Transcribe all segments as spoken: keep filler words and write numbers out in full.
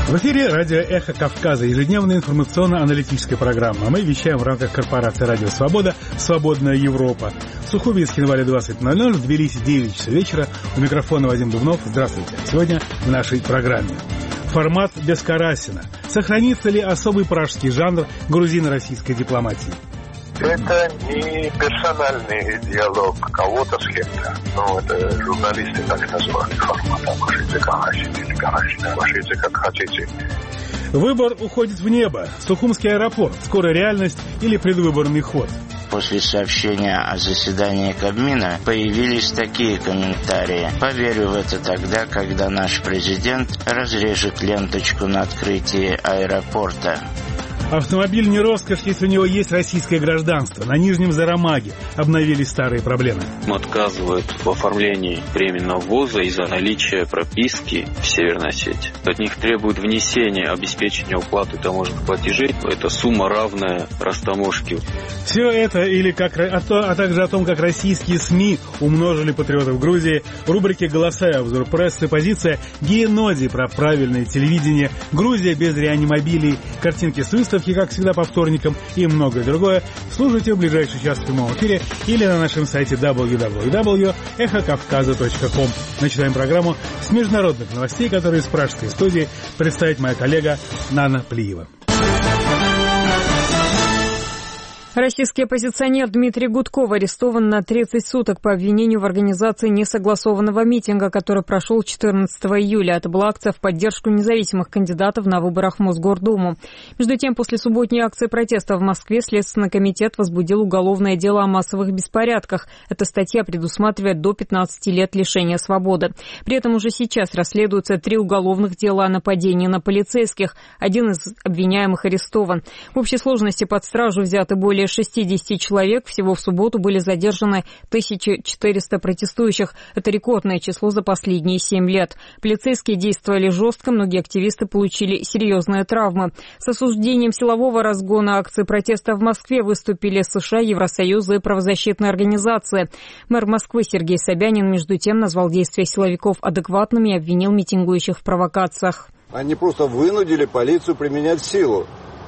В эфире радио «Эхо Кавказа», ежедневная информационно-аналитическая программа. Мы вещаем в рамках корпорации «Радио Свобода» «Свободная Европа». В Сухуми из января двадцать ноль ноль, в Тбилиси девять часов вечера. У микрофона Вадим Дубнов. Здравствуйте. Сегодня в нашей программе. Формат Бескарасина. Сохранится ли особый пражский жанр грузино-российской дипломатии? Это не персональный диалог кого-то с кем-то. Ну, это журналисты так назвали формат. А можете как хотите, или Карасина, можете как хотите. Выбор уходит в небо. Сухумский аэропорт. Скоро реальность или предвыборный ход? После сообщения о заседании Кабмина появились такие комментарии. Поверю в это тогда, когда наш президент разрежет ленточку на открытии аэропорта. Автомобиль не роскошь, если у него есть российское гражданство. На Нижнем Зарамаге обновились старые проблемы. Отказывают в оформлении временного ввоза из-за наличия прописки в Северной Осетии. От них требуют внесения обеспечения уплаты таможенных платежей. Это сумма, равная растаможке. Все это или как, а, то, а также о том, как российские СМИ умножили патриотов Грузии, в рубрике «Голоса и обзор прессы» позиция Геноди про правильное телевидение, Грузия без реанимобилей, картинки с выставки, как всегда, по вторникам и многое другое. Слушайте в ближайший час в прямом эфире или на нашем сайте дабл ю дабл ю дабл ю точка эхо кавказа точка ком. Начинаем программу с международных новостей, которые из пражской студии представит моя коллега Нана Плиева. Российский оппозиционер Дмитрий Гудков арестован на тридцать суток по обвинению в организации несогласованного митинга, который прошел четырнадцатого июля. Это была акция в поддержку независимых кандидатов на выборах в Мосгордуму. Между тем, после субботней акции протеста в Москве Следственный комитет возбудил уголовное дело о массовых беспорядках. Эта статья предусматривает до пятнадцати лет лишения свободы. При этом уже сейчас расследуются три уголовных дела о нападении на полицейских. Один из обвиняемых арестован. В общей сложности под стражу взяты более шестьдесят человек. Всего в субботу были задержаны тысяча четыреста протестующих. Это рекордное число за последние семь лет. Полицейские действовали жестко, многие активисты получили серьезные травмы. С осуждением силового разгона акции протеста в Москве выступили США, Евросоюз и правозащитные организации. Мэр Москвы Сергей Собянин, между тем, назвал действия силовиков адекватными и обвинил митингующих в провокациях. Они просто вынудили полицию применять силу,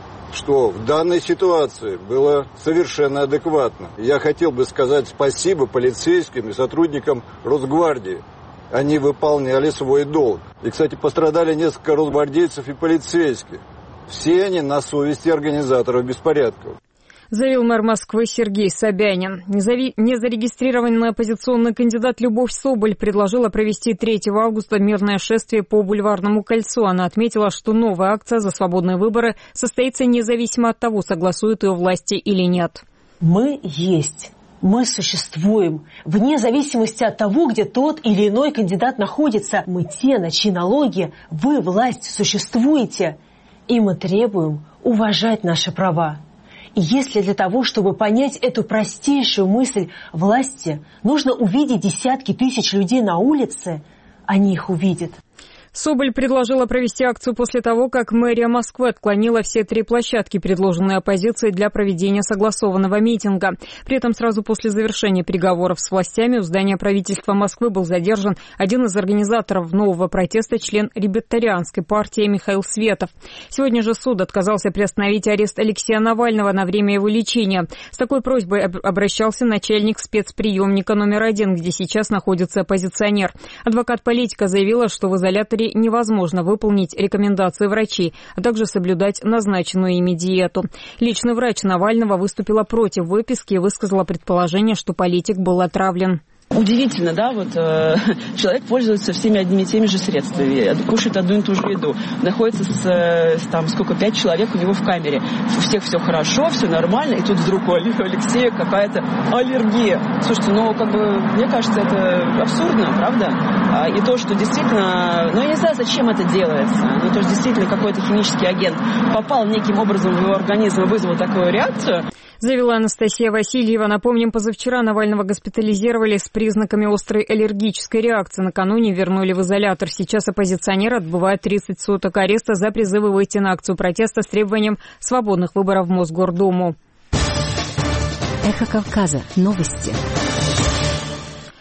что в данной ситуации было совершенно адекватно. Я хотел бы сказать спасибо полицейским и сотрудникам Росгвардии. Они выполняли свой долг. И, кстати, пострадали несколько росгвардейцев и полицейских. Все они на совести организаторов беспорядков. Заявил мэр Москвы Сергей Собянин. Незави... Незарегистрированный оппозиционный кандидат Любовь Соболь предложила провести третьего августа мирное шествие по Бульварному кольцу. Она отметила, что новая акция за свободные выборы состоится независимо от того, согласуют ее власти или нет. Мы есть. Мы существуем. Вне зависимости от того, где тот или иной кандидат находится. Мы те, на чьи налоги вы, власть, существуете. И мы требуем уважать наши права. И если для того, чтобы понять эту простейшую мысль власти, нужно увидеть десятки тысяч людей на улице, они их увидят. Соболь предложила провести акцию после того, как мэрия Москвы отклонила все три площадки, предложенные оппозицией для проведения согласованного митинга. При этом сразу после завершения переговоров с властями у здания правительства Москвы был задержан один из организаторов нового протеста, член Либертарианской партии Михаил Светов. Сегодня же суд отказался приостановить арест Алексея Навального на время его лечения. С такой просьбой обращался начальник спецприемника номер один, где сейчас находится оппозиционер. Адвокат политика заявила, что в изоляторе невозможно выполнить рекомендации врачей, а также соблюдать назначенную ими диету. Личный врач Навального выступила против выписки и высказала предположение, что политик был отравлен. Удивительно, да, вот э, человек пользуется всеми одними и теми же средствами, кушает одну и ту же еду, находится с, с там, сколько, пять человек у него в камере, у всех все хорошо, все нормально, и тут вдруг у Алексея какая-то аллергия. Слушайте, ну, как бы, мне кажется, это абсурдно, правда? А, и то, что действительно, ну, я не знаю, зачем это делается, ну, то есть действительно какой-то химический агент попал неким образом в его организм и вызвал такую реакцию. Заявила Анастасия Васильева. Напомним, позавчера Навального госпитализировали с признаками острой аллергической реакции. Накануне вернули в изолятор. Сейчас оппозиционер отбывает тридцать суток ареста за призывы выйти на акцию протеста с требованием свободных выборов в Мосгордуму. Эхо Кавказа. Новости.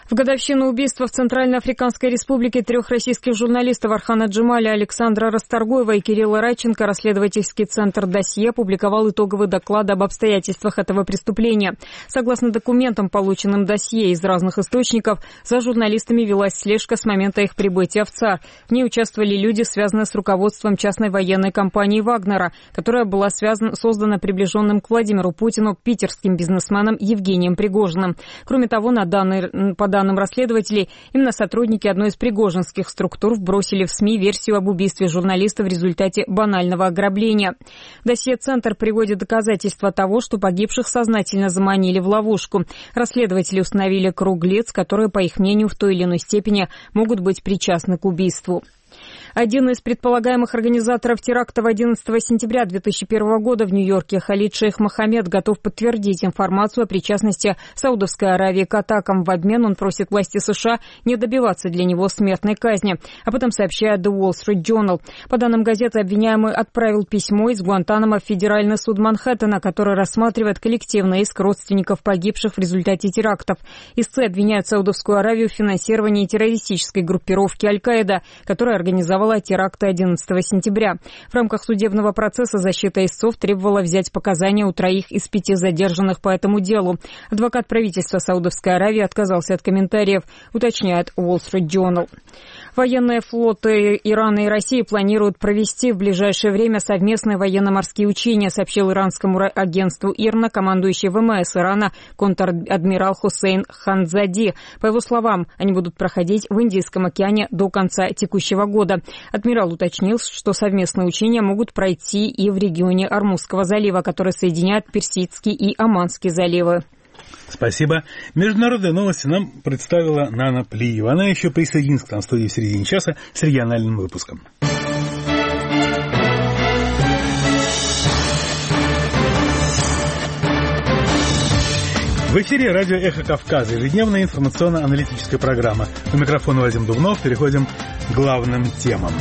В годовщину убийства в Центральноафриканской Республике трех российских журналистов Архана Джемаля, Александра Расторгуева и Кирилла Радченко расследовательский центр «Досье» опубликовал итоговый доклад об обстоятельствах этого преступления. Согласно документам, полученным «Досье» из разных источников, за журналистами велась слежка с момента их прибытия в ЦАР. В ней участвовали люди, связанные с руководством частной военной компании «Вагнера», которая была связана, создана приближенным к Владимиру Путину питерским бизнесменом Евгением Пригожиным. Кроме того, на данный, по данным расследователей, именно сотрудники одной из пригожинских структур вбросили в СМИ версию об убийстве журналиста в результате банального ограбления. Досье-центр приводит доказательства того, что погибших сознательно заманили в ловушку. Расследователи установили круг лиц, которые, по их мнению, в той или иной степени могут быть причастны к убийству. Один из предполагаемых организаторов терактов одиннадцатого сентября две тысячи первого года в Нью-Йорке, Халид Шейх Мохаммед, готов подтвердить информацию о причастности Саудовской Аравии к атакам. В обмен он просит власти США не добиваться для него смертной казни. Об этом сообщает The Wall Street Journal. По данным газеты, обвиняемый отправил письмо из Гуантанамо в Федеральный суд Манхэттена, который рассматривает коллективный иск родственников погибших в результате терактов. Истцы обвиняют Саудовскую Аравию в финансировании террористической группировки Аль-Каида, которая организовала теракты одиннадцатого сентября. В рамках судебного процесса защита истцов требовала взять показания у троих из пяти задержанных по этому делу. Адвокат правительства Саудовской Аравии отказался от комментариев, уточняет Wall Street Journal. Военные флоты Ирана и России планируют провести в ближайшее время совместные военно-морские учения, сообщил иранскому агентству ИРНА командующий ВМС Ирана контр-адмирал Хусейн Ханзади. По его словам, они будут проходить в Индийском океане до конца текущего года. Адмирал уточнил, что совместные учения могут пройти и в регионе Ормузского залива, который соединяет Персидский и Оманский заливы. Спасибо. Международные новости нам представила Нана Плиева. Она еще присоединится к нам в студии в середине часа с региональным выпуском. В эфире радио «Эхо Кавказа», ежедневная информационно-аналитическая программа. У микрофона Вадим Дубнов. Переходим к главным темам.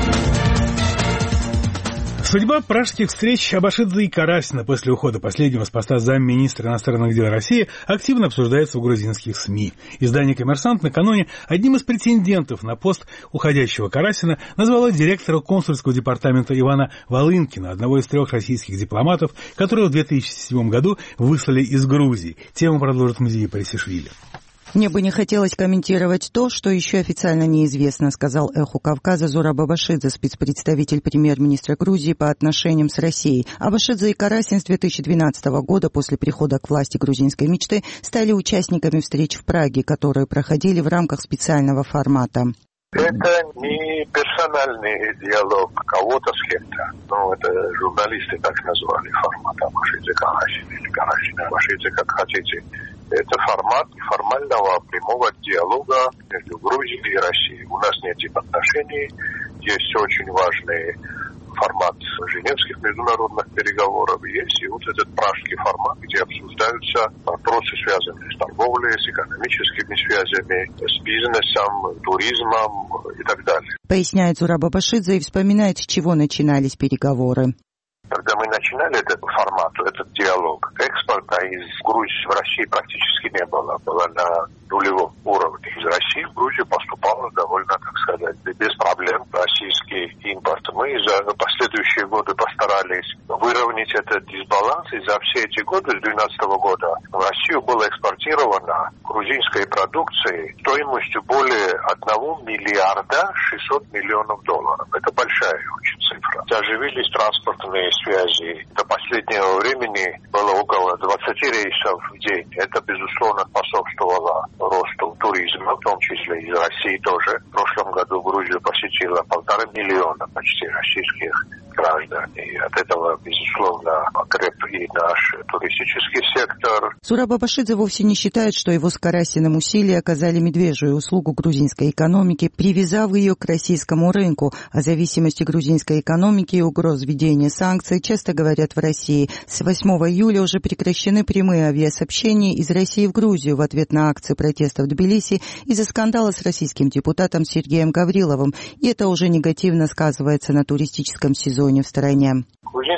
Судьба пражских встреч Абашидзе и Карасина после ухода последнего с поста замминистра иностранных дел России активно обсуждается в грузинских СМИ. Издание «Коммерсант» накануне одним из претендентов на пост уходящего Карасина назвало директора консульского департамента Ивана Волынкина, одного из трех российских дипломатов, которого в две тысячи седьмом году выслали из Грузии. Тему продолжит музей Парисишвили. «Мне бы не хотелось комментировать то, что еще официально неизвестно», сказал «Эху Кавказа» Зураб Абашидзе, спецпредставитель премьер-министра Грузии по отношениям с Россией. Абашидзе и Карасин с две тысячи двенадцатого года после прихода к власти грузинской мечты стали участниками встреч в Праге, которые проходили в рамках специального формата. Это не персональный диалог кого-то с кем-то. Ну, это журналисты так назвали формат Абашидзе Карасин или Карасина Абашидзе, как хотите. Это формат формального прямого диалога между Грузией и Россией. У нас нет этих отношений. Есть очень важный формат женевских международных переговоров. Есть и вот этот пражский формат, где обсуждаются вопросы, связанные с торговлей, с экономическими связями, с бизнесом, туризмом и так далее. Поясняет Зураб Абашидзе и вспоминает, с чего начинались переговоры. Когда мы начинали этот формат, этот диалог, экспорта из Грузии в России практически не было. Было на нулевом уровне. Из России в Грузию поступало довольно, так сказать, без проблем российский импорт. Мы за последующие годы постарались выровнять этот дисбаланс. И за все эти годы, с две тысячи двенадцатого года, в Россию было экспортировано грузинской продукции стоимостью более одного миллиарда шестьсот миллионов долларов. Это большая очень цифра. Оживились транспортные связи. До последнего времени было около двадцати рейсов в день. Это, безусловно, способствовало росту туризма, в том числе из России тоже. В прошлом году Грузию посетило полтора миллиона почти российских граждан. И от этого, безусловно, окреп и наш туристический сектор. Зураб Абашидзе вовсе не считает, что его с Карасиным усилия оказали медвежью услугу грузинской экономике, привязав ее к российскому рынку. О зависимости грузинской экономики и угроз введения санкций часто говорят в России. С восьмого июля уже прекращены прямые авиасообщения из России в Грузию в ответ на акции протеста в Тбилиси из-за скандала с российским депутатом Сергеем Гавриловым. И это уже негативно сказывается на туристическом сезоне в стране. Грузинская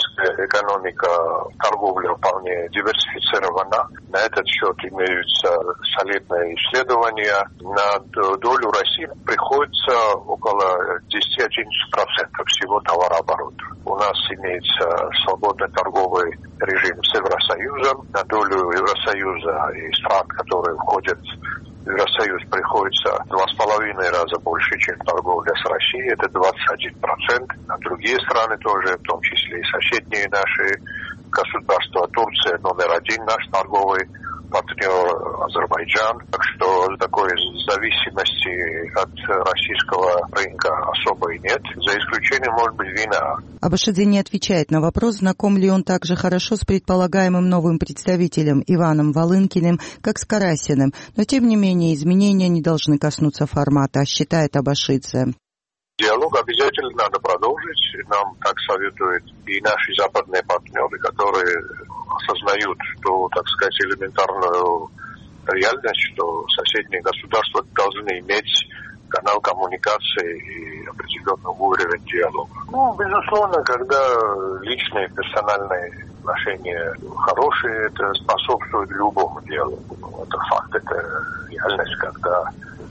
экономика, торговля вполне диверсифицирована. На этот счет имеются солидные исследования. На долю России приходится около десять-одиннадцать процентов всего товарооборота. У нас имеется свободный торговый режим с Евросоюзом. На долю Евросоюза и стран, которые входят в Евросоюз, приходится два с половиной раза больше, чем торговля с Россией. Это двадцать один процент. На другие страны тоже, в том числе и соседние наши государства. Турция номер один наш торговый партнер, Азербайджан. Так что такой зависимости от российского рынка особой нет. За исключением, может быть, вина. Абашидзе не отвечает на вопрос, знаком ли он так же хорошо с предполагаемым новым представителем Иваном Волынкиным, как с Карасиным. Но, тем не менее, изменения не должны коснуться формата, считает Абашидзе. Диалог обязательно надо продолжить. Нам так советуют и наши западные партнеры, которые осознают, что, так сказать, элементарную реальность, что соседние государства должны иметь канал коммуникации и определенный уровень диалога. Ну, безусловно, когда личные, персональные отношения хорошие, это способствует любому диалогу. Это факт, это реальность, когда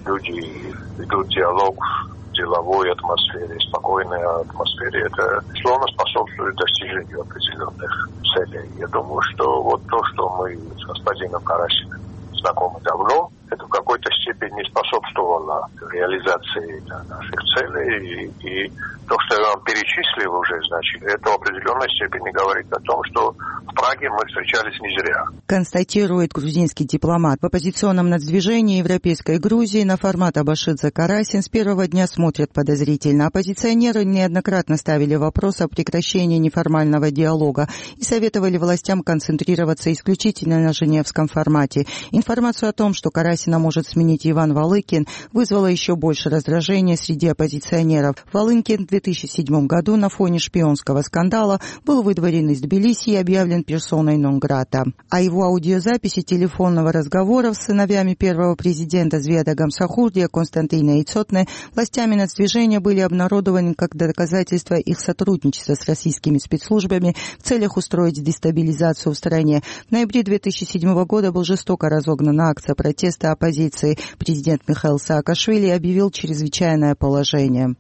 люди ведут диалог в деловой атмосфере, спокойной атмосфере, это, безусловно, способствует достижению определенных целей. Я думаю, что вот то, что мы с господином Карасиным знакомы давно, это в какой-то степени способствовало реализации наших целей. И, и то, что я вам перечислил уже, значит, это в определенной степени говорит о том, что в Праге мы встречались не зря. Констатирует грузинский дипломат. В оппозиционном нацдвижении Европейской Грузии на формат Абашидзе Карасин с первого дня смотрят подозрительно. Оппозиционеры неоднократно ставили вопрос о прекращении неформального диалога и советовали властям концентрироваться исключительно на женевском формате. Информацию о том, что Карасина может сменить Иван Волынкин, вызвало еще больше раздражения среди оппозиционеров. Волынкин в две тысячи седьмом году на фоне шпионского скандала был выдворен из Тбилиси и объявлен персоной нон-грата. А его аудиозаписи телефонного разговора с сыновьями первого президента Зведа Гамсахурдия Константина и Цотне властями нацдвижения были обнародованы как доказательство их сотрудничества с российскими спецслужбами в целях устроить дестабилизацию в стране. В ноябре две тысячи седьмого года был жестоко разогнана акция протеста оппозиции. Президент Михаил Саакашвили объявил чрезвычайное положение.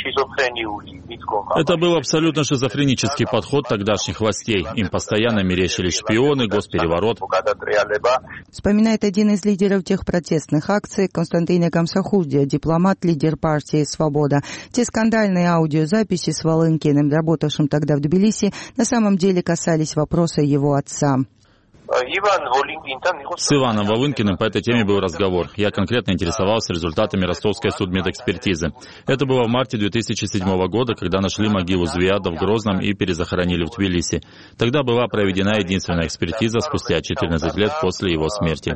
Это был абсолютно шизофренический подход тогдашних властей. Им постоянно мерещились шпионы, госпереворот. Вспоминает один из лидеров тех протестных акций Константин Гамсахурдия, дипломат, лидер партии «Свобода». Те скандальные аудиозаписи с Волынкиным, работавшим тогда в Тбилиси, на самом деле касались вопроса его отца. С Иваном Волынкиным по этой теме был разговор. Я конкретно интересовался результатами ростовской судмедэкспертизы. Это было в марте две тысячи седьмого года, когда нашли могилу Звеада в Грозном и перезахоронили в Тбилиси. Тогда была проведена единственная экспертиза спустя четырнадцать лет после его смерти.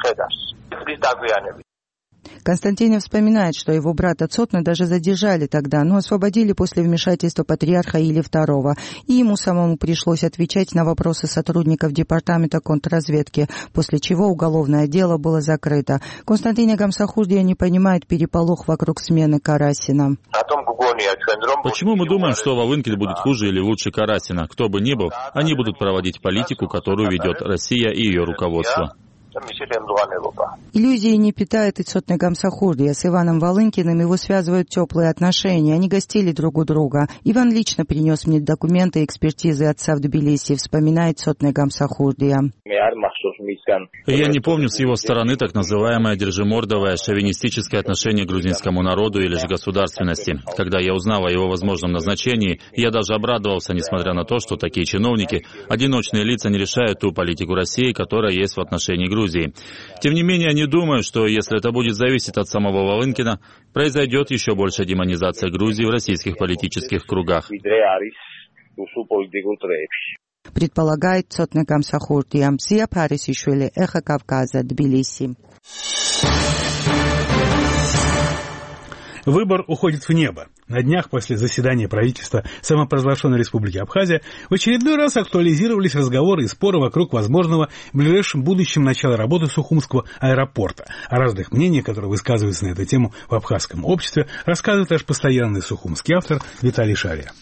Константин вспоминает, что его брата Цотна даже задержали тогда, но освободили после вмешательства патриарха Илии второго, и ему самому пришлось отвечать на вопросы сотрудников департамента контрразведки, после чего уголовное дело было закрыто. Константин Гамсахурдия не понимает переполох вокруг смены Карасина. Почему мы думаем, что Волынкин будет хуже или лучше Карасина? Кто бы ни был, они будут проводить политику, которую ведет Россия и ее руководство. Иллюзии не питает и Цотне Гамсахурдия. С Иваном Волынкиным его связывают теплые отношения. Они гостили друг у друга. Иван лично принес мне документы и экспертизы отца в Тбилиси, вспоминает Цотне Гамсахурдия. Я не помню с его стороны так называемое держимордовое шовинистическое отношение к грузинскому народу или же государственности. Когда я узнал о его возможном назначении, я даже обрадовался, несмотря на то, что такие чиновники, одиночные лица, не решают ту политику России, которая есть в отношении Грузии. Тем не менее, не думаю, что если это будет зависеть от самого Волынкина, произойдет еще большая демонизация Грузии в российских политических кругах. Предполагает Цотне Гамсахурдия. Зия Парисишвили, Эхо Кавказа, Тбилиси. Выбор уходит в небо. На днях после заседания правительства самопровозглашенной Республики Абхазия в очередной раз актуализировались разговоры и споры вокруг возможного в ближайшем будущем начала работы Сухумского аэропорта. О разных мнениях, которые высказываются на эту тему в абхазском обществе, рассказывает наш постоянный сухумский автор Виталий Шария.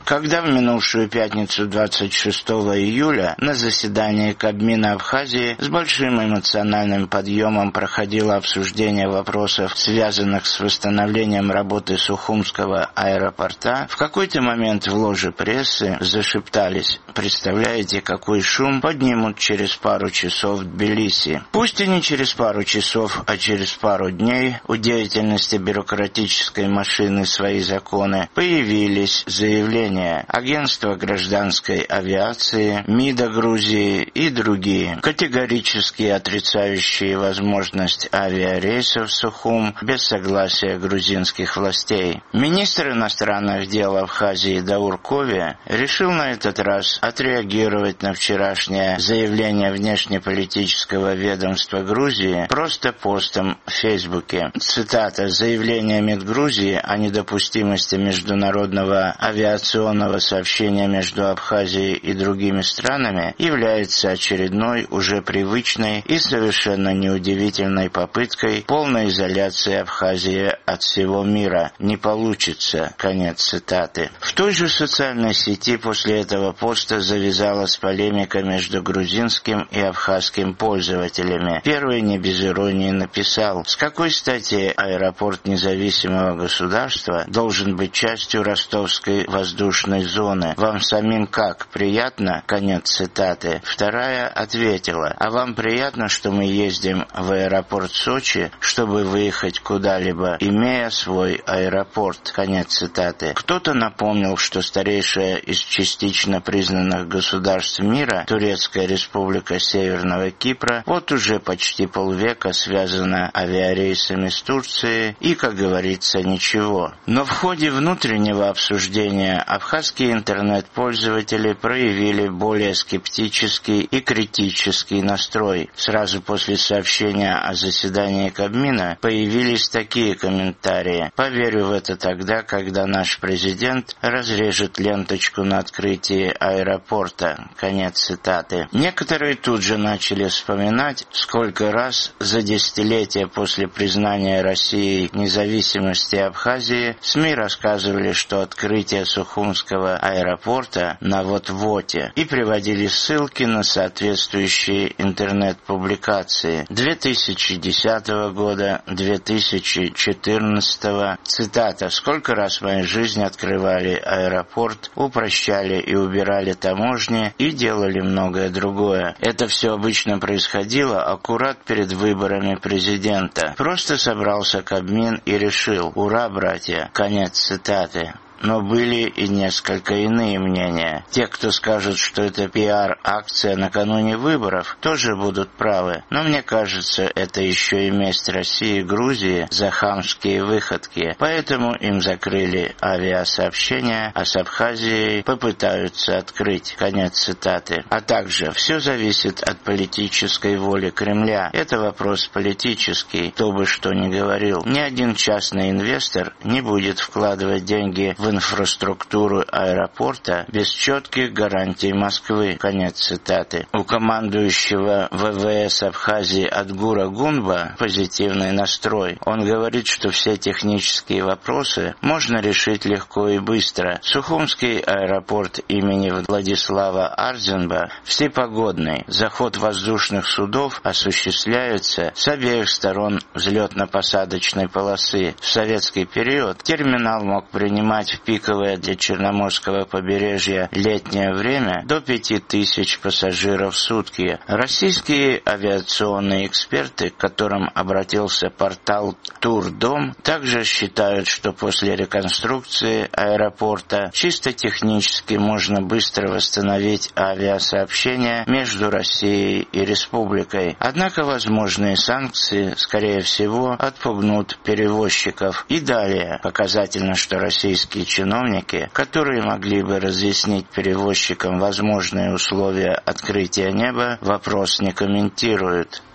Когда в минувшую пятницу двадцать шестого июля на заседании Кабмина Абхазии с большим эмоциональным подъемом проходило обсуждение вопросов, связанных с восстановлением работы Сухумского аэропорта, в какой-то момент в ложе прессы зашептались: «Представляете, какой шум поднимут через пару часов в Тбилиси?» Пусть и не через пару часов, а через пару дней у деятельности бюрократической машины свои законы появились заявления Агентства гражданской авиации, МИДа Грузии и другие, категорически отрицающие возможность авиарейсов в Сухум без согласия грузинских властей. Министр иностранных дел Абхазии Даур Кови решил на этот раз отреагировать на вчерашнее заявление внешнеполитического ведомства Грузии просто постом в Фейсбуке. Цитата: «Заявление МИД Грузии о недопустимости международного авиационного сообщения между Абхазией и другими странами является очередной, уже привычной и совершенно неудивительной попыткой полной изоляции Абхазии от всего мира. Не получится». Конец цитаты. В той же социальной сети после этого поста завязалась полемика между грузинским и абхазским пользователями. Первый не без иронии написал: «С какой стати аэропорт независимого государства должен быть частью ростовской воздушной зоны? Вам самим как? Приятно?» Конец цитаты. Вторая ответила: «А вам приятно, что мы ездим в аэропорт Сочи, чтобы выехать куда-либо, имея свой аэропорт?» Конец цитаты. Кто-то напомнил, что старейшая из частично признанных государств мира, Турецкая республика Северного Кипра, вот уже почти полвека связана авиарейсами с Турцией и, как говорится, ничего. Но в ходе внутреннего обсуждения абхазские интернет-пользователи проявили более скептический и критический настрой. Сразу после сообщения о заседании Кабмина появились такие комментарии: «Поверю в это тогда, когда наш президент разрежет ленточку на открытии аэропорта». Конец цитаты. Некоторые тут же начали вспоминать, сколько раз за десятилетия после признания Россией независимости Абхазии СМИ рассказывали, что открытие Сухумского аэропорта на вот-воте, и приводили ссылки на соответствующие интернет-публикации две тысячи десятого года, две тысячи четырнадцатого. Цитата: «Сколько раз в моей жизни открывали аэропорт, упрощали и убирали таможни и делали многое другое. Это все обычно происходило аккурат перед выборами президента. Просто собрался Кабмин и решил: ура, братья». Конец цитаты. Но были и несколько иные мнения. Те, кто скажут, что это пиар-акция накануне выборов, тоже будут правы. Но мне кажется, это еще и месть России и Грузии за хамские выходки. Поэтому им закрыли авиасообщения, а с Абхазией попытаются открыть. Конец цитаты. А также: все зависит от политической воли Кремля. Это вопрос политический, кто бы что ни говорил. Ни один частный инвестор не будет вкладывать деньги в инфраструктуру аэропорта без четких гарантий Москвы. Конец цитаты. У командующего ВВС Абхазии Адгура Гунба позитивный настрой. Он говорит, что все технические вопросы можно решить легко и быстро. Сухумский аэропорт имени Владислава Арзенба всепогодный. Заход воздушных судов осуществляется с обеих сторон взлетно-посадочной полосы. В советский период терминал мог принимать в пиковое для Черноморского побережья летнее время до пяти тысяч пассажиров в сутки. Российские авиационные эксперты, к которым обратился портал Турдом, также считают, что после реконструкции аэропорта чисто технически можно быстро восстановить авиасообщение между Россией и республикой. Однако возможные санкции, скорее всего, отпугнут перевозчиков. И далее показательно, что российские чиновники, которые могли бы разъяснить перевозчикам возможные условия открытия неба, вопрос не комментируют.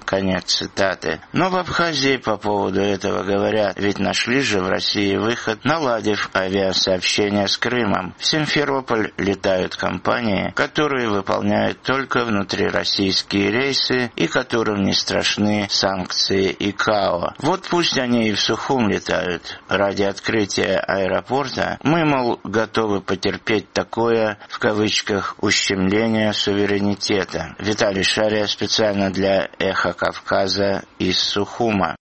Конец цитаты. Но в Абхазии по поводу этого говорят, ведь нашли же в России выход, наладив авиасообщение с Крымом. В Симферополь летают компании, которые выполняют только внутрироссийские рейсы и которым не страшны санкции ИКАО. Вот пусть они и в Сухум летают. Ради открытия аэропорта мы, мол, готовы потерпеть такое, в кавычках, ущемление суверенитета. Виталий Шария специально для «Эхо Кавказа» из Сухума.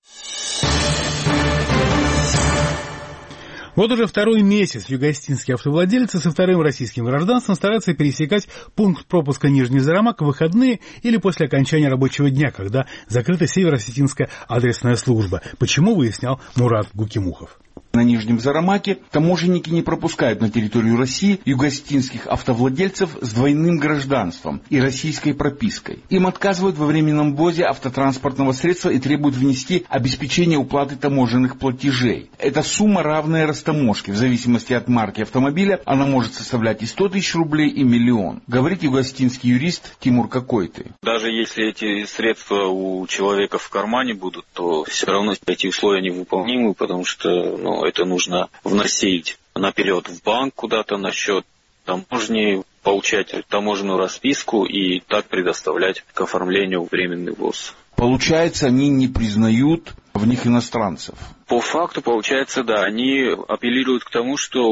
Вот уже второй месяц югоостинские автовладельцы со вторым российским гражданством стараются пересекать пункт пропуска Нижний Зарамак в выходные или после окончания рабочего дня, когда закрыта северо-осетинская адресная служба. Почему, выяснял Мурат Гукимухов. На Нижнем Зарамаке таможенники не пропускают на территорию России югоостинских автовладельцев с двойным гражданством и российской пропиской. Им отказывают во временном ввозе автотранспортного средства и требуют внести обеспечение уплаты таможенных платежей. Эта сумма равная растаможке. В зависимости от марки автомобиля она может составлять и сто тысяч рублей, и миллион. Говорит югоостинский юрист Тимур Какойты. Даже если эти средства у человека в кармане будут, то все равно эти условия невыполнимы, потому что ну, это нужно вносить наперед в банк куда-то на счет таможни, получать таможенную расписку и так предоставлять к оформлению временный ввоз. Получается, они не признают в них иностранцев. По факту, получается, да, они апеллируют к тому, что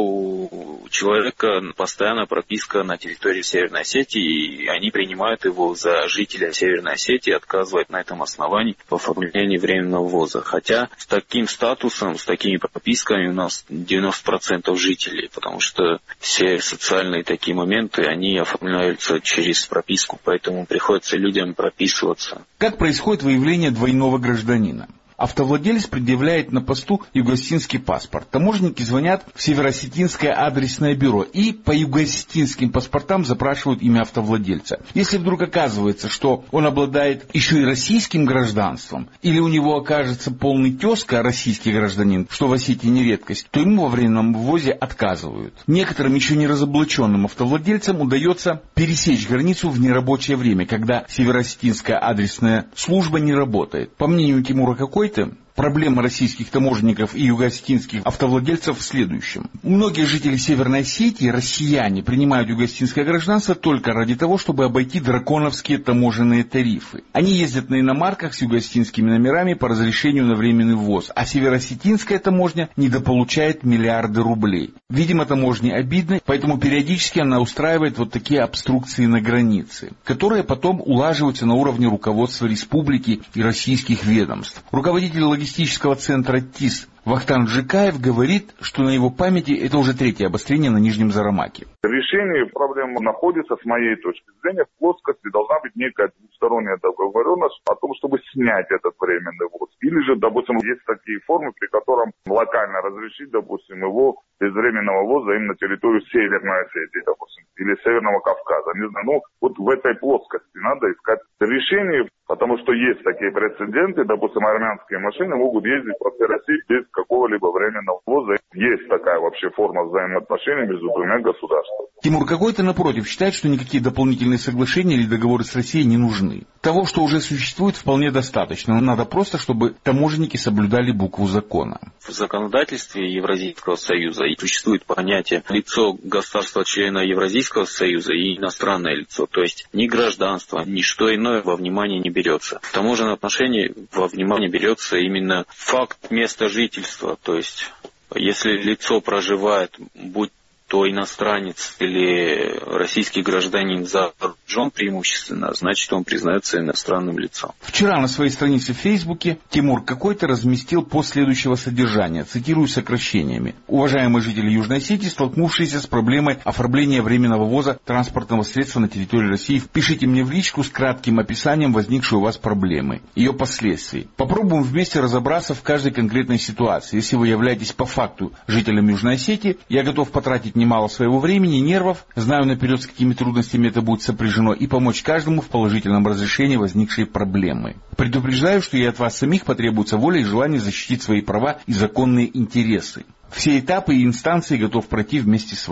у человека постоянная прописка на территории Северной Осетии, и они принимают его за жителя Северной Осетии и отказывают на этом основании в оформлении временного ввоза. Хотя с таким статусом, с такими прописками у нас девяносто процентов жителей, потому что все социальные такие моменты, они оформляются через прописку, поэтому приходится людям прописываться. Как происходит выявление двойного гражданина? Автовладелец предъявляет на посту югоостинский паспорт. Таможенники звонят в североосетинское адресное бюро и по югоостинским паспортам запрашивают имя автовладельца. Если вдруг оказывается, что он обладает еще и российским гражданством, или у него окажется полный тезка российский гражданин, что в Осетии не редкость, то ему во временном ввозе отказывают. Некоторым еще не разоблаченным автовладельцам удается пересечь границу в нерабочее время, когда североосетинская адресная служба не работает. По мнению Тимура Какой, проблема российских таможенников и югоостинских автовладельцев в следующем. Многие жители Северной Осетии, россияне, принимают югоостинское гражданство только ради того, чтобы обойти драконовские таможенные тарифы. Они ездят на иномарках с югоостинскими номерами по разрешению на временный ввоз, а североосетинская таможня недополучает миллиарды рублей. Видимо, таможне обидно, поэтому периодически она устраивает вот такие обструкции на границе, которые потом улаживаются на уровне руководства республики и российских ведомств. Руководитель логистического центра ТИС Вахтанг Джикаев говорит, что на его памяти это уже третье обострение на Нижнем Зарамаке. Решение проблемы находится, с моей точки зрения, в плоскости должна быть некая двусторонняя договоренность о том, чтобы снять этот временный ввоз. Или же, допустим, есть такие формы, при котором локально разрешить, допустим, его без временного ввоза именно на территорию Северной Осетии, допустим, или Северного Кавказа. Не знаю, ну вот в этой плоскости надо искать решение, потому что есть такие прецеденты, допустим, армянские машины могут ездить по всей России без какого-либо временного ввоза. Есть такая вообще форма взаимоотношений между двумя государствами. Тимур Какой-то, напротив, считает, что никакие дополнительные соглашения или договоры с Россией не нужны. Того, что уже существует, вполне достаточно. Надо просто, чтобы таможенники соблюдали букву закона. В законодательстве Евразийского союза существует понятие лицо государства-члена Евразийского союза и иностранное лицо. То есть ни гражданство, ни что иное во внимание не берется. В таможенном отношении во внимание берется именно факт места жительства. То есть если лицо проживает, будь то иностранец или российский гражданин за рубежом преимущественно, значит, он признается иностранным лицом. Вчера на своей странице в Фейсбуке Тимур Какой-то разместил пост следующего содержания, цитирую сокращениями. Уважаемые жители Южной Осетии, столкнувшиеся с проблемой оформления временного ввоза транспортного средства на территории России, пишите мне в личку с кратким описанием возникшей у вас проблемы, ее последствий. Попробуем вместе разобраться в каждой конкретной ситуации. Если вы являетесь по факту жителем Южной Осетии, я готов потратить немало своего времени и нервов, знаю наперед, с какими трудностями это будет сопряжено, и помочь каждому в положительном разрешении возникшей проблемы. Предупреждаю, что и от вас самих потребуется воля и желание защитить свои права и законные интересы. Все этапы и инстанции готов пройти вместе с вами.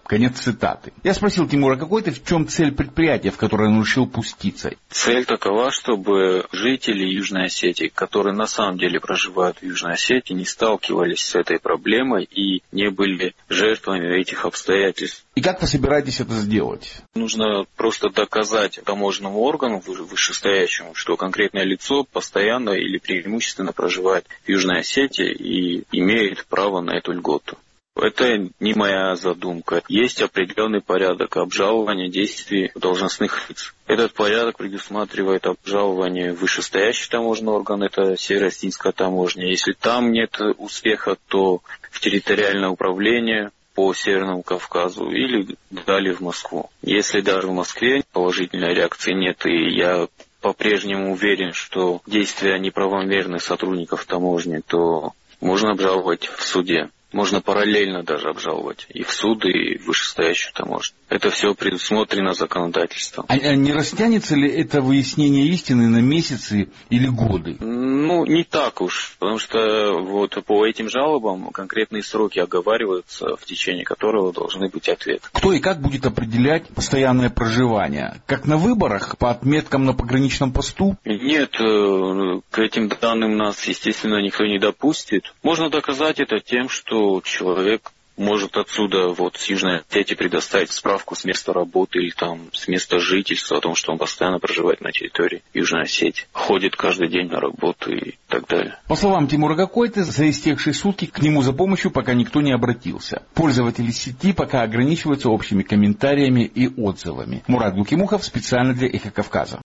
Конец цитаты. Я спросил Тимура Какой-то, в чем цель предприятия, в которое он решил пуститься. Цель такова, чтобы жители Южной Осетии, которые на самом деле проживают в Южной Осетии, не сталкивались с этой проблемой и не были жертвами этих обстоятельств. И как вы собираетесь это сделать? Нужно просто доказать таможенному органу вышестоящему, что конкретное лицо постоянно или преимущественно проживает в Южной Осетии и имеет право на эту льготу. Это не моя задумка. Есть определенный порядок обжалования действий должностных лиц. Этот порядок предусматривает обжалование вышестоящий таможенный орган, это Северо-Осетинская таможня. Если там нет успеха, то в территориальное управление по Северному Кавказу или далее в Москву. Если даже в Москве положительной реакции нет, и я по-прежнему уверен, что действия неправомерных сотрудников таможни, то можно обжаловать в суде. Можно параллельно даже обжаловать и в суд, и в вышестоящую таможню. Это все предусмотрено законодательством. А не растянется ли это выяснение истины на месяцы или годы? Ну, не так уж, потому что вот по этим жалобам конкретные сроки оговариваются, в течение которого должны быть ответы. Кто и как будет определять постоянное проживание? Как на выборах, по отметкам на пограничном посту? Нет, к этим данным нас, естественно, никто не допустит. Можно доказать это тем, что человек может отсюда, вот с Южной Осетии, предоставить справку с места работы или там с места жительства о том, что он постоянно проживает на территории Южной Осетии, ходит каждый день на работу и так далее. По словам Тимура Какой-то, за истекшие сутки к нему за помощью пока никто не обратился. Пользователи сети пока ограничиваются общими комментариями и отзывами. Мурат Гукимухов специально для Эхо Кавказа.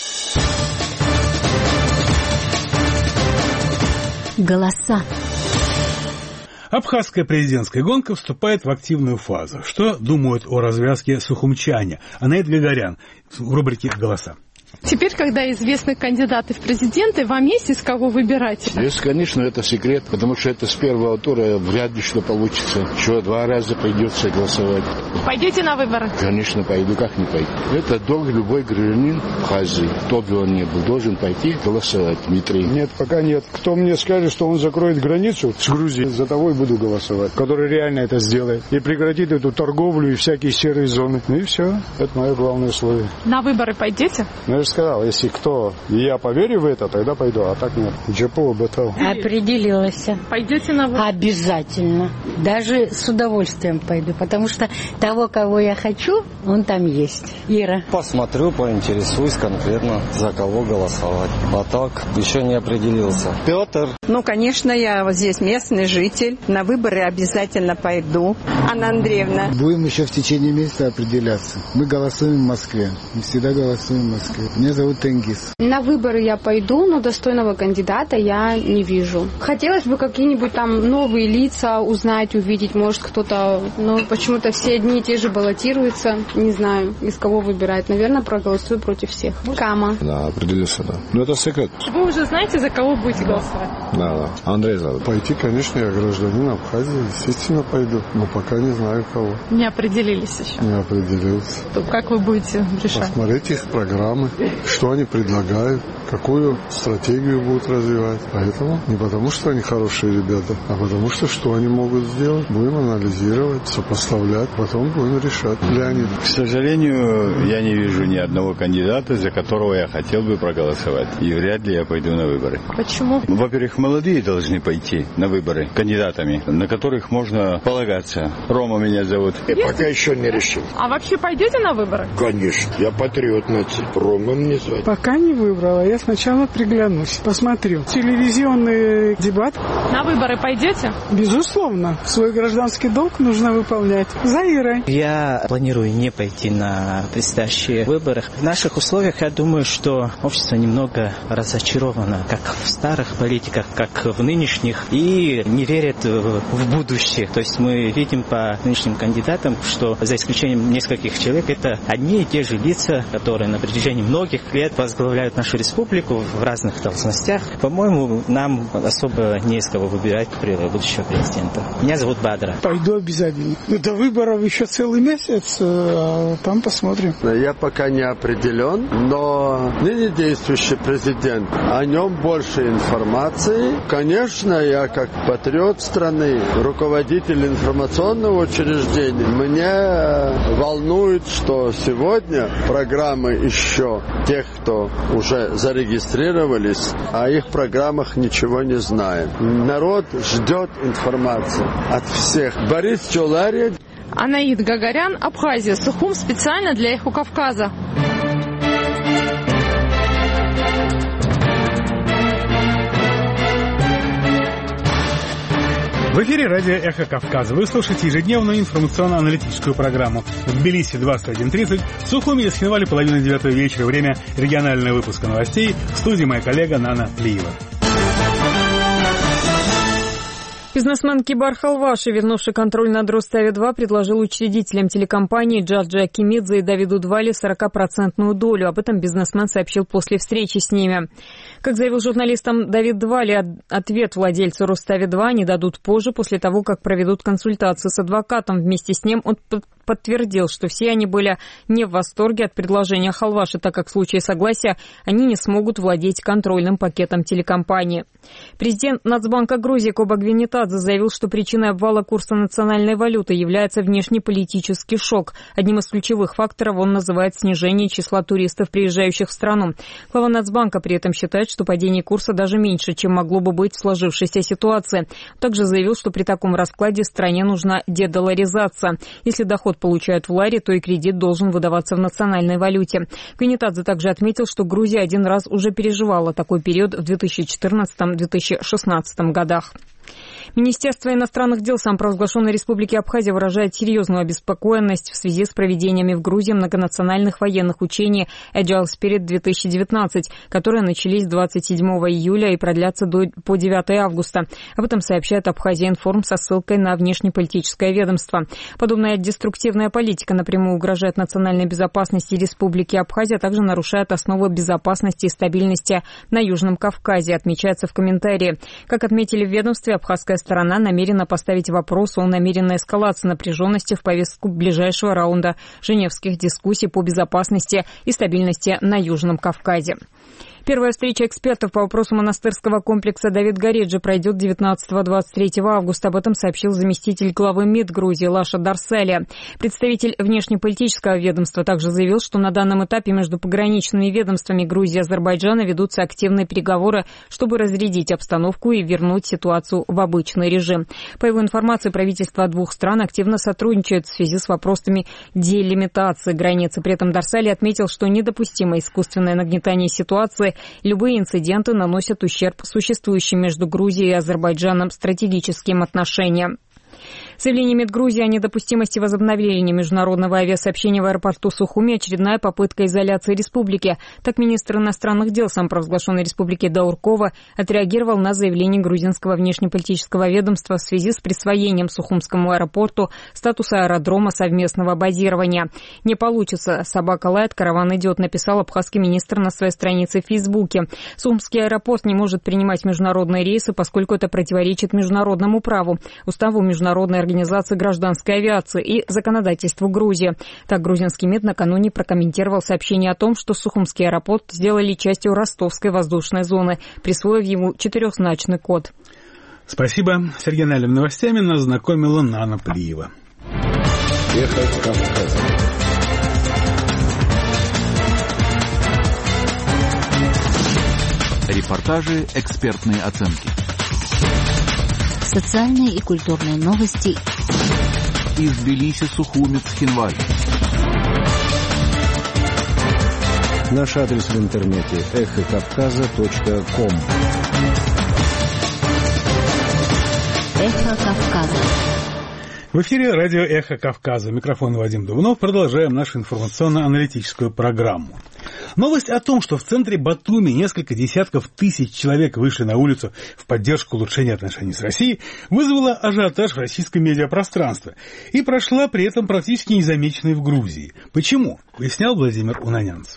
Голоса. Абхазская президентская гонка вступает в активную фазу. Что думают о развязке сухумчане? Анаит Гагарян в рубрике «Голоса». Теперь, когда известны кандидаты в президенты, вам есть из кого выбирать? Здесь, конечно, это секрет, потому что это с первого тура вряд ли что получится. Еще два раза придется голосовать. Пойдете на выборы? Конечно, пойду, как не пойду. Это долг любой гражданин Абхазии, кто бы он ни был, должен пойти голосовать, Дмитрий. Нет, пока нет. Кто мне скажет, что он закроет границу с Грузией, за того и буду голосовать, который реально это сделает. И прекратит эту торговлю и всякие серые зоны. Ну и все. Это мое главное условие. На выборы пойдете? Ну, я же сказал, если кто, и я поверю в это, тогда пойду, а так нет. Джапова Батал. Определилась. Пойдете на выборы? Обязательно. Даже с удовольствием пойду, потому что того, кого я хочу, он там есть. Ира. Посмотрю, поинтересуюсь конкретно, за кого голосовать. А так, еще не определился. Петр. Ну, конечно, я вот здесь местный житель. На выборы обязательно пойду. Анна Андреевна. Будем еще в течение месяца определяться. Мы голосуем в Москве. Мы всегда голосуем в Москве. Меня зовут Тенгиз. На выборы я пойду, но достойного кандидата я не вижу. Хотелось бы какие-нибудь там новые лица узнать, увидеть. Может, кто-то, ну, почему-то все одни и те же баллотируются. Не знаю, из кого выбирать. Наверное, проголосую против всех. Кама. Да, определился, да. Но это секрет. Вы уже знаете, за кого будете голосовать? Да, да. Андрей зовут. Пойти, конечно, я гражданин Абхазии. Естественно, пойду. Но пока не знаю, кого. Не определились еще? Не определился. То как вы будете решать? Посмотреть их программы, что они предлагают, какую стратегию будут развивать. Поэтому не потому, что они хорошие ребята, а потому что, что они могут сделать. Будем анализировать, сопоставлять, потом будем решать. Леонид. К сожалению, я не вижу ни одного кандидата, за которого я хотел бы проголосовать. И вряд ли я пойду на выборы. Почему? Во-первых, молодые должны пойти на выборы кандидатами, на которых можно полагаться. Рома меня зовут. Я пока еще не решил. А вообще пойдете на выборы? Конечно. Я патриот нации. Рома мне звать. Пока не выбрала. Я сначала приглянусь, посмотрю. Телевизионный дебат. На выборы пойдете? Безусловно. Свой гражданский долг нужно выполнять. За Ирой. Я планирую не пойти на предстоящие выборы. В наших условиях, я думаю, что общество немного разочаровано, как в старых политиках, как в нынешних, и не верит в будущее. То есть мы видим по нынешним кандидатам, что за исключением нескольких человек, это одни и те же лица, которые на протяжении многих лет возглавляют нашу республику в разных должностях. По-моему, нам особо не из кого выбирать будущего президента. Меня зовут Бадра. Пойду обязательно. До выборов еще целый месяц, а там посмотрим. Я пока не определен, но ныне действующий президент, о нем больше информации. Конечно, я как патриот страны, руководитель информационного учреждения, мне волнует, что сегодня программы еще тех, кто уже зарегистрировались, о их программах ничего не знаем. Народ ждет информации от всех. Борис Чолари. Анаид Гагарян, Абхазия, Сухум специально для Эхо Кавказа. В эфире радио «Эхо Кавказа». Вы слушаете ежедневную информационно-аналитическую программу. В Тбилиси двадцать один тридцать, в Сухуми и Схинвале половина девятого вечера. Время регионального выпуска новостей. В студии моя коллега Нана Плиева. Бизнесмен Кибар Халваши, вернувший контроль над Рустави-два, предложил учредителям телекомпании Джорджи Акимидзе и Давиду Двали сорокапроцентную долю. Об этом бизнесмен сообщил после встречи с ними. Как заявил журналистам Давид Двали, ответ владельцу Рустави-два не дадут позже, после того, как проведут консультации с адвокатом. Вместе с ним он подтвердил, что все они были не в восторге от предложения Халваши, так как в случае согласия они не смогут владеть контрольным пакетом телекомпании. Президент Нацбанка Грузии Коба Гвинетадзе заявил, что причиной обвала курса национальной валюты является внешнеполитический шок. Одним из ключевых факторов он называет снижение числа туристов, приезжающих в страну. Глава Нацбанка при этом считает, что падение курса даже меньше, чем могло бы быть в сложившейся ситуации. Также заявил, что при таком раскладе стране нужна дедоларизация. Если доход получают в ларе, то и кредит должен выдаваться в национальной валюте. Гвинетадзе также отметил, что Грузия один раз уже переживала такой период в две тысячи четырнадцатом — две тысячи шестнадцатом годах. Министерство иностранных дел самопровозглашенной Республики Абхазия выражает серьезную обеспокоенность в связи с проведениями в Грузии многонациональных военных учений Agile Spirit две тысячи девятнадцать, которые начались двадцать седьмого июля и продлятся до, по девятого августа. Об этом сообщает Абхазия Информ со ссылкой на внешнеполитическое ведомство. Подобная деструктивная политика напрямую угрожает национальной безопасности Республики Абхазия, а также нарушает основы безопасности и стабильности на Южном Кавказе, отмечается в комментарии. Как отметили в ведомстве, абхазская сторона намерена поставить вопрос о намеренной эскалации напряженности в повестку ближайшего раунда женевских дискуссий по безопасности и стабильности на Южном Кавказе. Первая встреча экспертов по вопросу монастырского комплекса Давид Гареджи пройдет девятнадцатого — двадцать третьего августа. Об этом сообщил заместитель главы МИД Грузии Лаша Дарселия. Представитель внешнеполитического ведомства также заявил, что на данном этапе между пограничными ведомствами Грузии и Азербайджана ведутся активные переговоры, чтобы разрядить обстановку и вернуть ситуацию в обычный режим. По его информации, правительства двух стран активно сотрудничают в связи с вопросами делимитации границы. При этом Дарселия отметил, что недопустимо искусственное нагнетание ситуации. Любые инциденты наносят ущерб существующим между Грузией и Азербайджаном стратегическим отношениям. Заявление МИД Грузии о недопустимости возобновления международного авиасообщения в аэропорту Сухуми — очередная попытка изоляции республики. Так министр иностранных дел самопровозглашенной республики Дауркова отреагировал на заявление грузинского внешнеполитического ведомства в связи с присвоением Сухумскому аэропорту статуса аэродрома совместного базирования. «Не получится. Собака лает, караван идет», написал абхазский министр на своей странице в Фейсбуке. Сухумский аэропорт не может принимать международные рейсы, поскольку это противоречит международному праву, уставу Международной организации гражданской авиации и законодательству Грузии. Так, грузинский МИД накануне прокомментировал сообщение о том, что Сухумский аэропорт сделали частью ростовской воздушной зоны, присвоив ему четырехзначный код. Спасибо. С региональными новостями нас знакомила Нана Плиева. Эхо Кавказа. Репортажи, экспертные оценки. Социальные и культурные новости из Тбилиси, Сухуми, Схинвали. Наш адрес в интернете эхо кавказа точка ком. Эхо Кавказа. В эфире радио «Эхо Кавказа». Микрофон Вадим Дубнов. Продолжаем нашу информационно-аналитическую программу. Новость о том, что в центре Батуми несколько десятков тысяч человек вышли на улицу в поддержку улучшения отношений с Россией, вызвала ажиотаж в российском медиапространстве и прошла при этом практически незамеченной в Грузии. Почему? Выяснял Владимир Унанянц.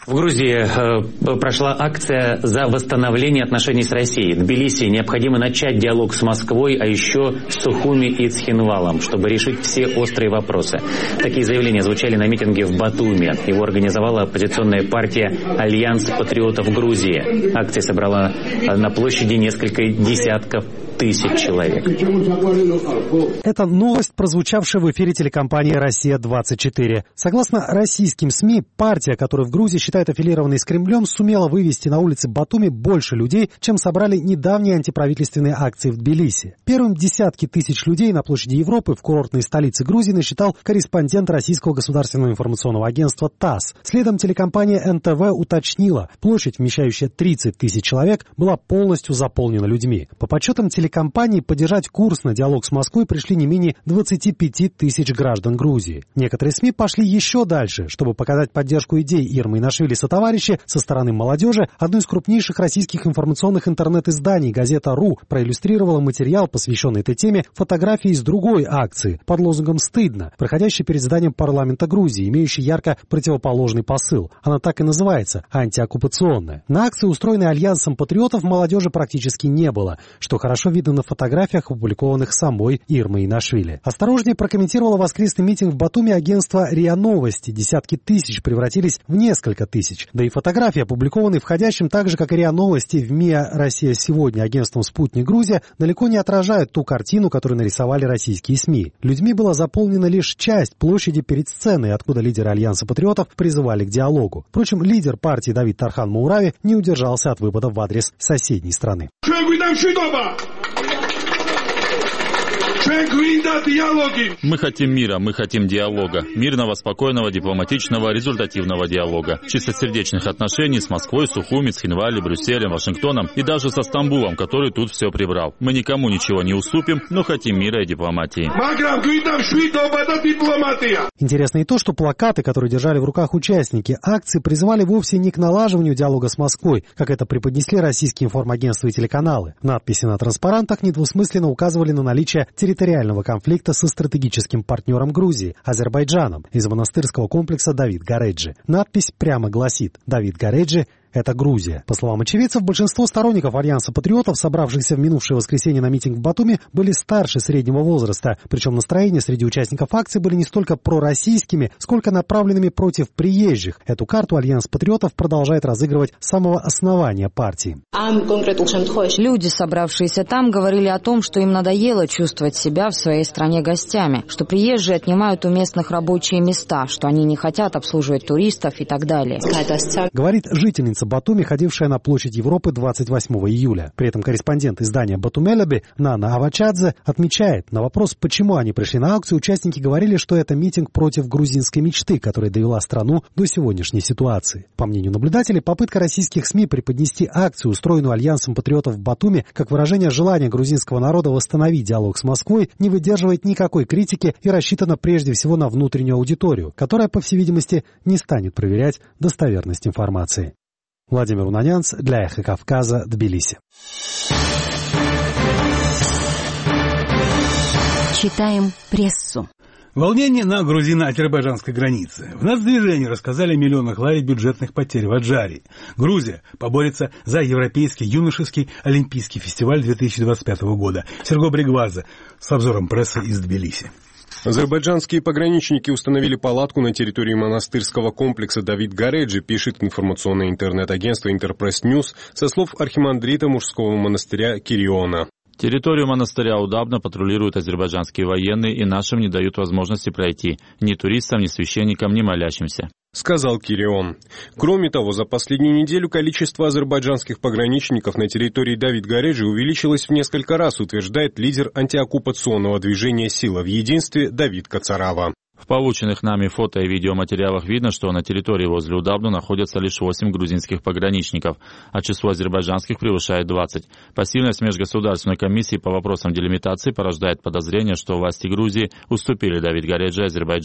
В Грузии э, прошла акция за восстановление отношений с Россией. В Тбилиси необходимо начать диалог с Москвой, а еще с Сухуми и Цхинвалом, чтобы решить все острые вопросы. Такие заявления звучали на митинге в Батуми. Его организовала оппозиционная партия «Альянс патриотов Грузии». Акция собрала на площади несколько десятков тысяч человек. Это новость, прозвучавшая в эфире телекомпании «Россия-двадцать четыре». Согласно российским СМИ, партия, которую в Грузии считают аффилированной с Кремлем, сумела вывести на улицы Батуми больше людей, чем собрали недавние антиправительственные акции в Тбилиси. Первым десятки тысяч людей на площади Европы в курортной столице Грузии насчитал корреспондент российского государственного информационного агентства ТАСС. Следом телекомпания эн тэ вэ уточнила, площадь, вмещающая тридцать тысяч человек, была полностью заполнена людьми. По подсчетам телекомпании, компании поддержать курс на диалог с Москвой пришли не менее двадцати пяти тысяч граждан Грузии. Некоторые СМИ пошли еще дальше. Чтобы показать поддержку идей Ирмы Инашвили сотоварищи со стороны молодежи, одно из крупнейших российских информационных интернет-изданий «Газета РУ» проиллюстрировала материал, посвященный этой теме, фотографии из другой акции под лозунгом «Стыдно», проходящей перед зданием парламента Грузии, имеющей ярко противоположный посыл. Она так и называется – антиоккупационная. На акции, устроенной Альянсом патриотов, молодежи практически не было, что хорошо видно на фотографиях, опубликованных самой Ирмой Инашвили. Осторожнее прокомментировала воскресный митинг в Батуми агентство РИА Новости. Десятки тысяч превратились в несколько тысяч. Да и фотографии, опубликованные входящим так же, как и РИА Новости в МИА «Россия сегодня» агентством «Спутник Грузия», далеко не отражают ту картину, которую нарисовали российские СМИ. Людьми была заполнена лишь часть площади перед сценой, откуда лидеры Альянса патриотов призывали к диалогу. Впрочем, лидер партии Давид Тархан Маурави не удержался от выпадов в адрес соседней страны. Мы хотим мира, мы хотим диалога. Мирного, спокойного, дипломатичного, результативного диалога. Чистосердечных отношений с Москвой, Сухуми, Цхинвали, Брюсселем, Вашингтоном и даже со Стамбулом, который тут все прибрал. Мы никому ничего не уступим, но хотим мира и дипломатии. Интересно и то, что плакаты, которые держали в руках участники акции, призывали вовсе не к налаживанию диалога с Москвой, как это преподнесли российские информагентства и телеканалы. Надписи на транспарантах недвусмысленно указывали на наличие территориального конфликта со стратегическим партнером Грузии – Азербайджаном из монастырского комплекса Давид Гареджи. Надпись прямо гласит «Давид Гареджи – это Грузия». По словам очевидцев, большинство сторонников Альянса патриотов, собравшихся в минувшее воскресенье на митинг в Батуми, были старше среднего возраста. Причем настроения среди участников акции были не столько пророссийскими, сколько направленными против приезжих. Эту карту Альянс патриотов продолжает разыгрывать с самого основания партии. Люди, собравшиеся там, говорили о том, что им надоело чувствовать себя в своей стране гостями, что приезжие отнимают у местных рабочие места, что они не хотят обслуживать туристов и так далее. Говорит жительница Батуми, ходившая на площадь Европы двадцать восьмого июля. При этом корреспондент издания «Батумелеби» Нана Авачадзе отмечает, на вопрос, почему они пришли на акцию, участники говорили, что это митинг против грузинской мечты, которая довела страну до сегодняшней ситуации. По мнению наблюдателей, попытка российских СМИ преподнести акцию, устроенную Альянсом патриотов в Батуми, как выражение желания грузинского народа восстановить диалог с Москвой, не выдерживает никакой критики и рассчитана прежде всего на внутреннюю аудиторию, которая, по всей видимости, не станет проверять достоверность информации. Владимир Унанянц для «Эхо Кавказа», Тбилиси. Читаем прессу. Волнение на грузино-азербайджанской границе. В нацдвижении рассказали о миллионах лари бюджетных потерь в Аджаре. Грузия поборется за Европейский юношеский олимпийский фестиваль две тысячи двадцать пятого года. Серго Бригваза с обзором прессы из Тбилиси. Азербайджанские пограничники установили палатку на территории монастырского комплекса Давид Гареджи, пишет информационное интернет-агентство Интерпресс Ньюс со слов архимандрита мужского монастыря Кириона. Территорию монастыря удобно патрулируют азербайджанские военные и нашим не дают возможности пройти ни туристам, ни священникам, ни молящимся, сказал Кирион. Кроме того, за последнюю неделю количество азербайджанских пограничников на территории Давид Гареджи увеличилось в несколько раз, утверждает лидер антиоккупационного движения «Сила в единстве» Давид Кацарава. В полученных нами фото и видеоматериалах видно, что на территории возле Удабну находятся лишь восемь грузинских пограничников, а число азербайджанских превышает двадцать. Пассивность межгосударственной комиссии по вопросам делимитации порождает подозрение, что власти Грузии уступили Давид Гареджи Азербайджану.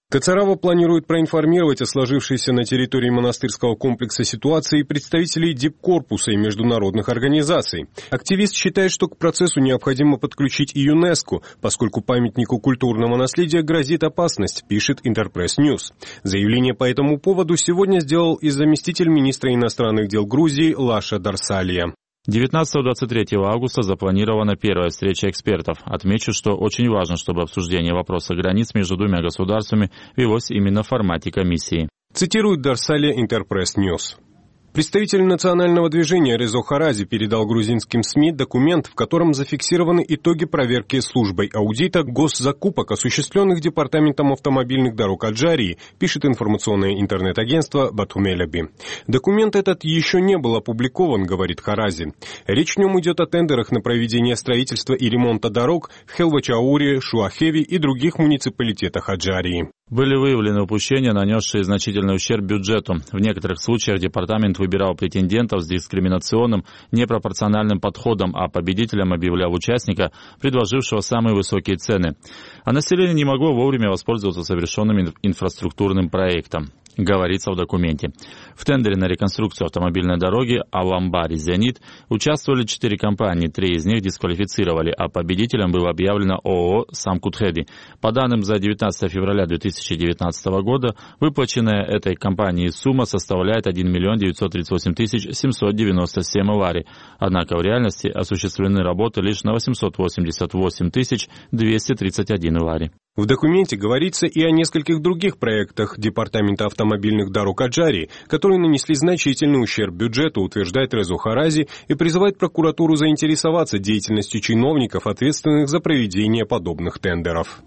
Кацарава планирует проинформировать о сложившейся на территории монастырского комплекса ситуации представителей дипкорпуса и международных организаций. Активист считает, что к процессу необходимо подключить и ЮНЕСКО, поскольку памятнику культурного наследия грозит опасность, пишет Интерпресс Ньюс. Заявление по этому поводу сегодня сделал и заместитель министра иностранных дел Грузии Лаша Дарсалия. девятнадцатого-двадцать третьего августа запланирована первая встреча экспертов. Отмечу, что очень важно, чтобы обсуждение вопроса границ между двумя государствами велось именно в формате комиссии. Цитирует Дарсалия Интерпресс Ньюс. Представитель национального движения Резо Харази передал грузинским СМИ документ, в котором зафиксированы итоги проверки службой аудита госзакупок, осуществленных Департаментом автомобильных дорог Аджарии, пишет информационное интернет-агентство Батумелеби. Документ этот еще не был опубликован, говорит Харази. Речь в нем идет о тендерах на проведение строительства и ремонта дорог в Хелвачауре, Шуахеви и других муниципалитетах Аджарии. Были выявлены упущения, нанесшие значительный ущерб бюджету. В некоторых случаях департамент выбирал претендентов с дискриминационным, непропорциональным подходом, а победителем объявлял участника, предложившего самые высокие цены. А население не могло вовремя воспользоваться совершенным инфраструктурным проектом, говорится в документе. В тендере на реконструкцию автомобильной дороги Аламбари-Зенит участвовали четыре компании, три из них дисквалифицировали, а победителем было объявлено ООО «Самкутхеди». По данным за девятнадцатого февраля две тысячи девятнадцатого года, выплаченная этой компанией сумма составляет один миллион девятьсот тридцать восемь тысяч семьсот девяносто семь лари. Однако в реальности осуществлены работы лишь на восемьсот восемьдесят восемь тысяч двести тридцать один лари. В документе говорится и о нескольких других проектах Департамента автомобильных дорог Аджарии, которые нанесли значительный ущерб бюджету, утверждает Резо Харази, и призывает прокуратуру заинтересоваться деятельностью чиновников, ответственных за проведение подобных тендеров.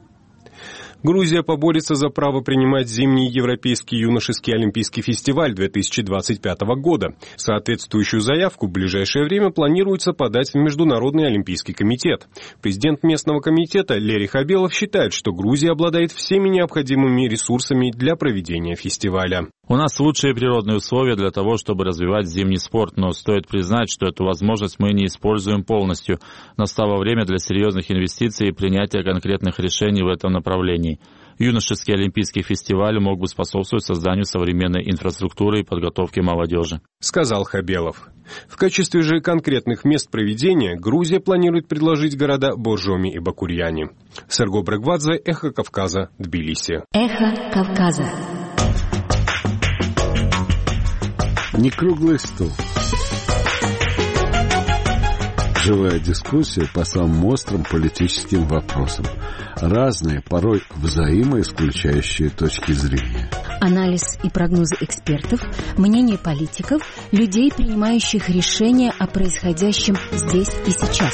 Грузия поборется за право принимать зимний Европейский юношеский олимпийский фестиваль две тысячи двадцать пятого года. Соответствующую заявку в ближайшее время планируется подать в Международный олимпийский комитет. Президент местного комитета Лери Хабелов считает, что Грузия обладает всеми необходимыми ресурсами для проведения фестиваля. У нас лучшие природные условия для того, чтобы развивать зимний спорт, но стоит признать, что эту возможность мы не используем полностью. Настало время для серьезных инвестиций и принятия конкретных решений в этом направлении. Юношеский олимпийский фестиваль мог бы способствовать созданию современной инфраструктуры и подготовке молодежи, сказал Хабелов. В качестве же конкретных мест проведения Грузия планирует предложить города Боржоми и Бакурьяни. Серго Брагвадзе, Эхо Кавказа, Тбилиси. Эхо Кавказа. Не круглый стол. Живая дискуссия по самым острым политическим вопросам. Разные, порой взаимоисключающие точки зрения. Анализ и прогнозы экспертов, мнение политиков, людей, принимающих решения о происходящем здесь и сейчас.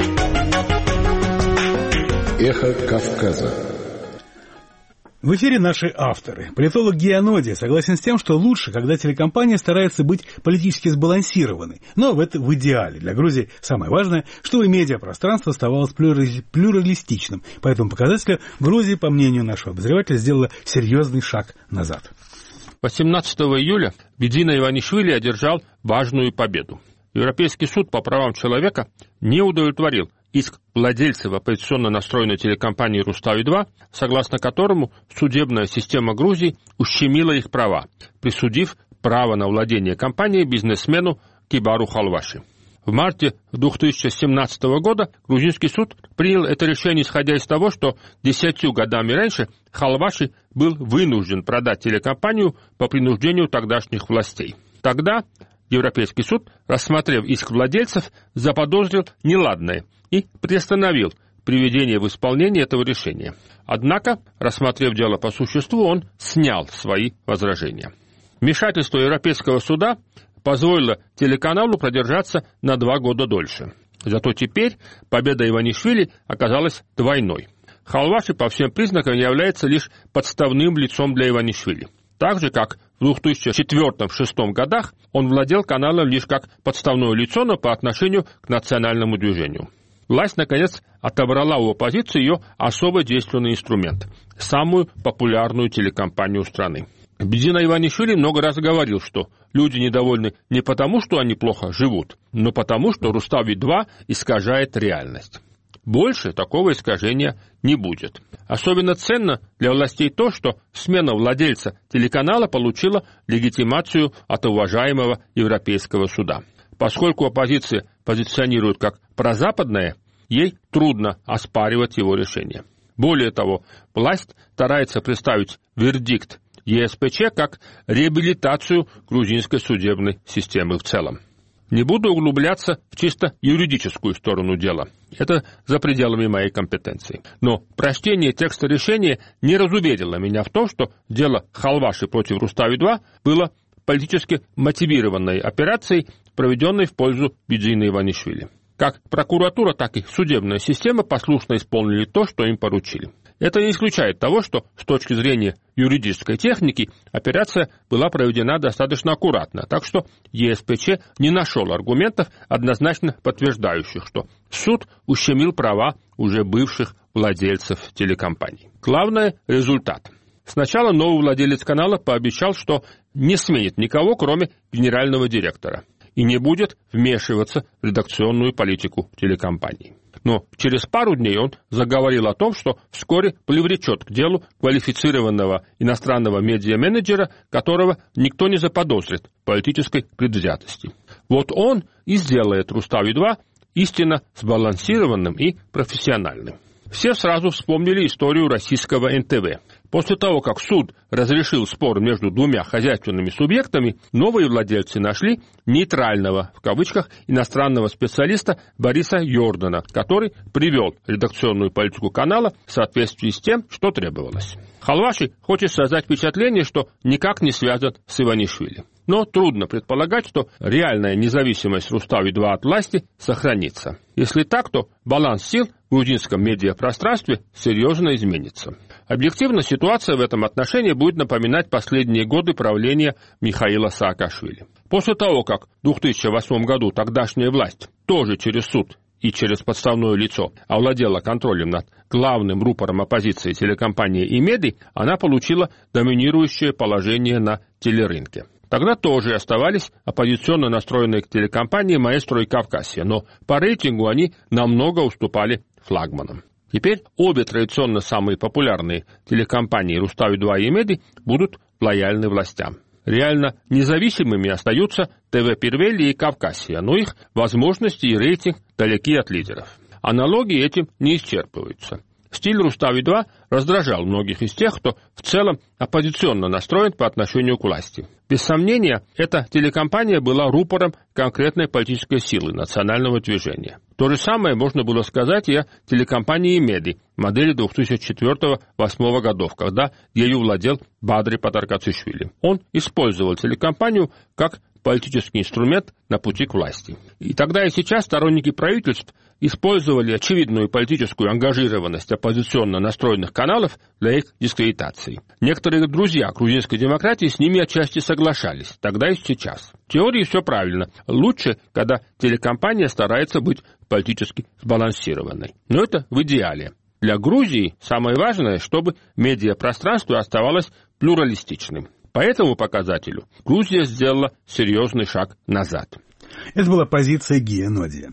Эхо Кавказа. В эфире наши авторы. Политолог Гианоди согласен с тем, что лучше, когда телекомпания старается быть политически сбалансированной. Но это в идеале. Для Грузии самое важное, чтобы медиапространство оставалось плюралистичным. По этому показателю Грузия, по мнению нашего обозревателя, сделала серьезный шаг назад. восемнадцатого июля Бедзина Иванишвили одержал важную победу. Европейский суд по правам человека не удовлетворил иск владельцев оппозиционно настроенной телекомпании «Рустави-два», согласно которому судебная система Грузии ущемила их права, присудив право на владение компанией бизнесмену Кибару Халваши. В марте две тысячи семнадцатого года грузинский суд принял это решение, исходя из того, что десятью годами раньше Халваши был вынужден продать телекомпанию по принуждению тогдашних властей. Тогда Европейский суд, рассмотрев иск владельцев, заподозрил неладное и приостановил приведение в исполнение этого решения. Однако, рассмотрев дело по существу, он снял свои возражения. Вмешательство Европейского суда позволило телеканалу продержаться на два года дольше. Зато теперь победа Иванишвили оказалась двойной. Халваши по всем признакам является лишь подставным лицом для Иванишвили. Так же, как в две тысячи четвёртом — две тысячи шестом годах он владел каналом лишь как подставное лицо, но по отношению к национальному движению. Власть, наконец, отобрала у оппозиции ее особо действенный инструмент – самую популярную телекомпанию страны. Бедзина Иванишвили много раз говорил, что люди недовольны не потому, что они плохо живут, но потому, что Рустави-два искажает реальность. больше такого искажения не будет. Особенно ценно для властей то, что смена владельца телеканала получила легитимацию от уважаемого Европейского суда. Поскольку оппозиция позиционирует как прозападная, ей трудно оспаривать его решение. Более того, власть старается представить вердикт ЕСПЧ как реабилитацию грузинской судебной системы в целом. Не буду углубляться в чисто юридическую сторону дела. Это за пределами моей компетенции. Но прочтение текста решения не разуверило меня в том, что дело Халваши против Рустави-два было политически мотивированной операцией, проведенной в пользу Бидзины Иванишвили. Как прокуратура, так и судебная система послушно исполнили то, что им поручили. Это не исключает того, что с точки зрения юридической техники операция была проведена достаточно аккуратно, так что ЕСПЧ не нашел аргументов, однозначно подтверждающих, что суд ущемил права уже бывших владельцев телекомпаний. Главное – результат. Сначала новый владелец канала пообещал, что не сменит никого, кроме генерального директора, и не будет вмешиваться в редакционную политику телекомпании. Но через пару дней он заговорил о том, что вскоре привлечет к делу квалифицированного иностранного медиа-менеджера, которого никто не заподозрит в политической предвзятости. Вот он и сделает Рустави-два истинно сбалансированным и профессиональным. Все сразу вспомнили историю российского эн тэ вэ. После того, как суд разрешил спор между двумя хозяйственными субъектами, новые владельцы нашли «нейтрального» в кавычках иностранного специалиста Бориса Йордана, который привел редакционную политику канала в соответствии с тем, что требовалось. Халваши хочет создать впечатление, что никак не связан с Иванишвили. Но трудно предполагать, что реальная независимость Рустави-два от власти сохранится. Если так, то баланс сил в грузинском медиапространстве серьезно изменится. Объективно, ситуация в этом отношении будет напоминать последние годы правления Михаила Саакашвили. После того, как в две тысячи восьмом году тогдашняя власть тоже через суд и через подставное лицо овладела контролем над главным рупором оппозиции телекомпании «Имеди», она получила доминирующее положение на телерынке. Тогда тоже оставались оппозиционно настроенные к телекомпании «Маэстро» и «Кавказия», но по рейтингу они намного уступали флагманам. Теперь обе традиционно самые популярные телекомпании «Рустави-два» и «Имеди» будут лояльны властям. Реально независимыми остаются ТВ «Первели» и «Кавказия», но их возможности и рейтинг далеки от лидеров. Аналогии этим не исчерпываются. Стиль Рустави-два раздражал многих из тех, кто в целом оппозиционно настроен по отношению к власти. Без сомнения, эта телекомпания была рупором конкретной политической силы национального движения. То же самое можно было сказать и о телекомпании «Имеди» модели две тысячи четвёртого — две тысячи восьмого годов, когда ею владел Бадри Патаркацишвили. Он использовал телекомпанию как политический инструмент на пути к власти. И тогда и сейчас сторонники правительств использовали очевидную политическую ангажированность оппозиционно настроенных каналов для их дискредитации. Некоторые друзья грузинской демократии с ними отчасти соглашались, тогда и сейчас. В теории все правильно. Лучше, когда телекомпания старается быть политически сбалансированной. Но это в идеале. Для Грузии самое важное, чтобы медиапространство оставалось плюралистичным. По этому показателю Грузия сделала серьезный шаг назад. Это была позиция Гия Ноди.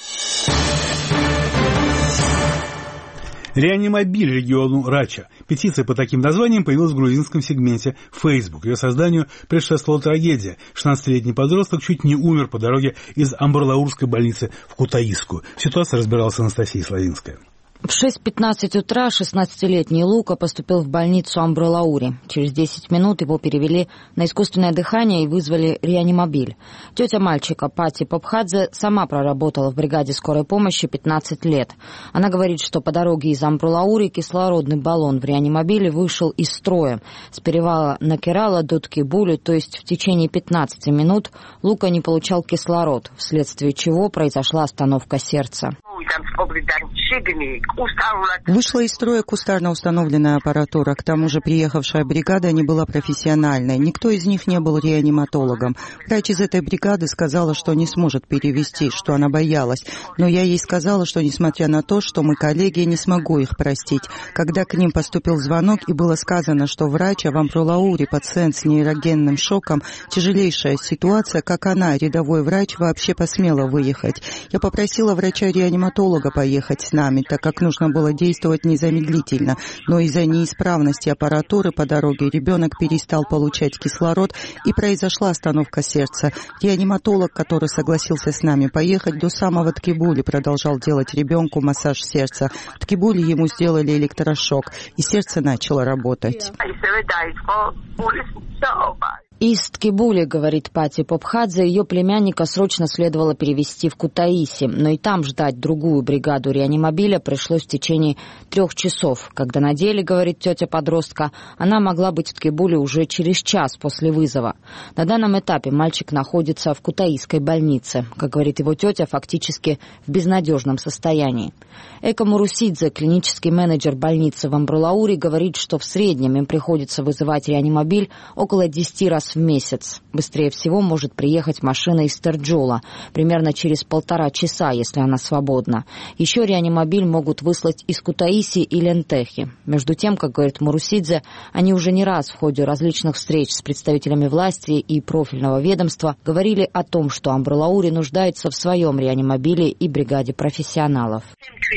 Реанимобиль региону Рача. Петиция по таким названиям появилась в грузинском сегменте Facebook. Ее созданию предшествовала трагедия. шестнадцатилетний подросток чуть не умер по дороге из Амбарлаурской больницы в Кутаиску. Ситуация разбиралась Анастасия Славинская. В шесть пятнадцать утра шестнадцатилетний Лука поступил в больницу Амбролаури. Через десять минут его перевели на искусственное дыхание и вызвали реанимобиль. Тетя мальчика Пати Попхадзе сама проработала в бригаде скорой помощи пятнадцать лет. Она говорит, что по дороге из Амбролаури кислородный баллон в реанимобиле вышел из строя. С перевала Накерала до Ткибули, то есть в течение пятнадцати минут, Лука не получал кислород, вследствие чего произошла остановка сердца. Вышла из строя кустарно установленная аппаратура. К тому же приехавшая бригада не была профессиональной. Никто из них не был реаниматологом. Врач из этой бригады сказала, что не сможет перевести, что она боялась. Но я ей сказала, что несмотря на то, что мы коллеги, не смогу их простить. Когда к ним поступил звонок и было сказано, что врач в Амбролаури пациент с нейрогенным шоком, тяжелейшая ситуация, как она, рядовой врач, вообще посмела выехать. Я попросила врача-реаниматолога поехать с нами. нами, так как нужно было действовать незамедлительно. Но из-за неисправности аппаратуры по дороге ребенок перестал получать кислород и произошла остановка сердца. Реаниматолог, который согласился с нами поехать, до самого Ткибули продолжал делать ребенку массаж сердца. В Ткибули ему сделали электрошок, и сердце начало работать. Из Ткибули, говорит Пати Попхадзе, ее племянника срочно следовало перевезти в Кутаиси, но и там ждать другую бригаду реанимобиля пришлось в течение трех часов. Когда на деле, говорит тетя подростка, она могла быть в Ткибули уже через час после вызова. На данном этапе мальчик находится в Кутаисской больнице, как говорит его тетя, фактически в безнадежном состоянии. Эко Мурусидзе, клинический менеджер больницы в Амбролаури, говорит, что в среднем им приходится вызывать реанимобиль около десяти раз в месяц. Быстрее всего может приехать машина из Терджола, примерно через полтора часа, если она свободна. Еще реанимобиль могут выслать из Кутаиси и Лентехи. Между тем, как говорит Мурусидзе, они уже не раз в ходе различных встреч с представителями власти и профильного ведомства говорили о том, что Амбролаури нуждается в своем реанимобиле и бригаде профессионалов.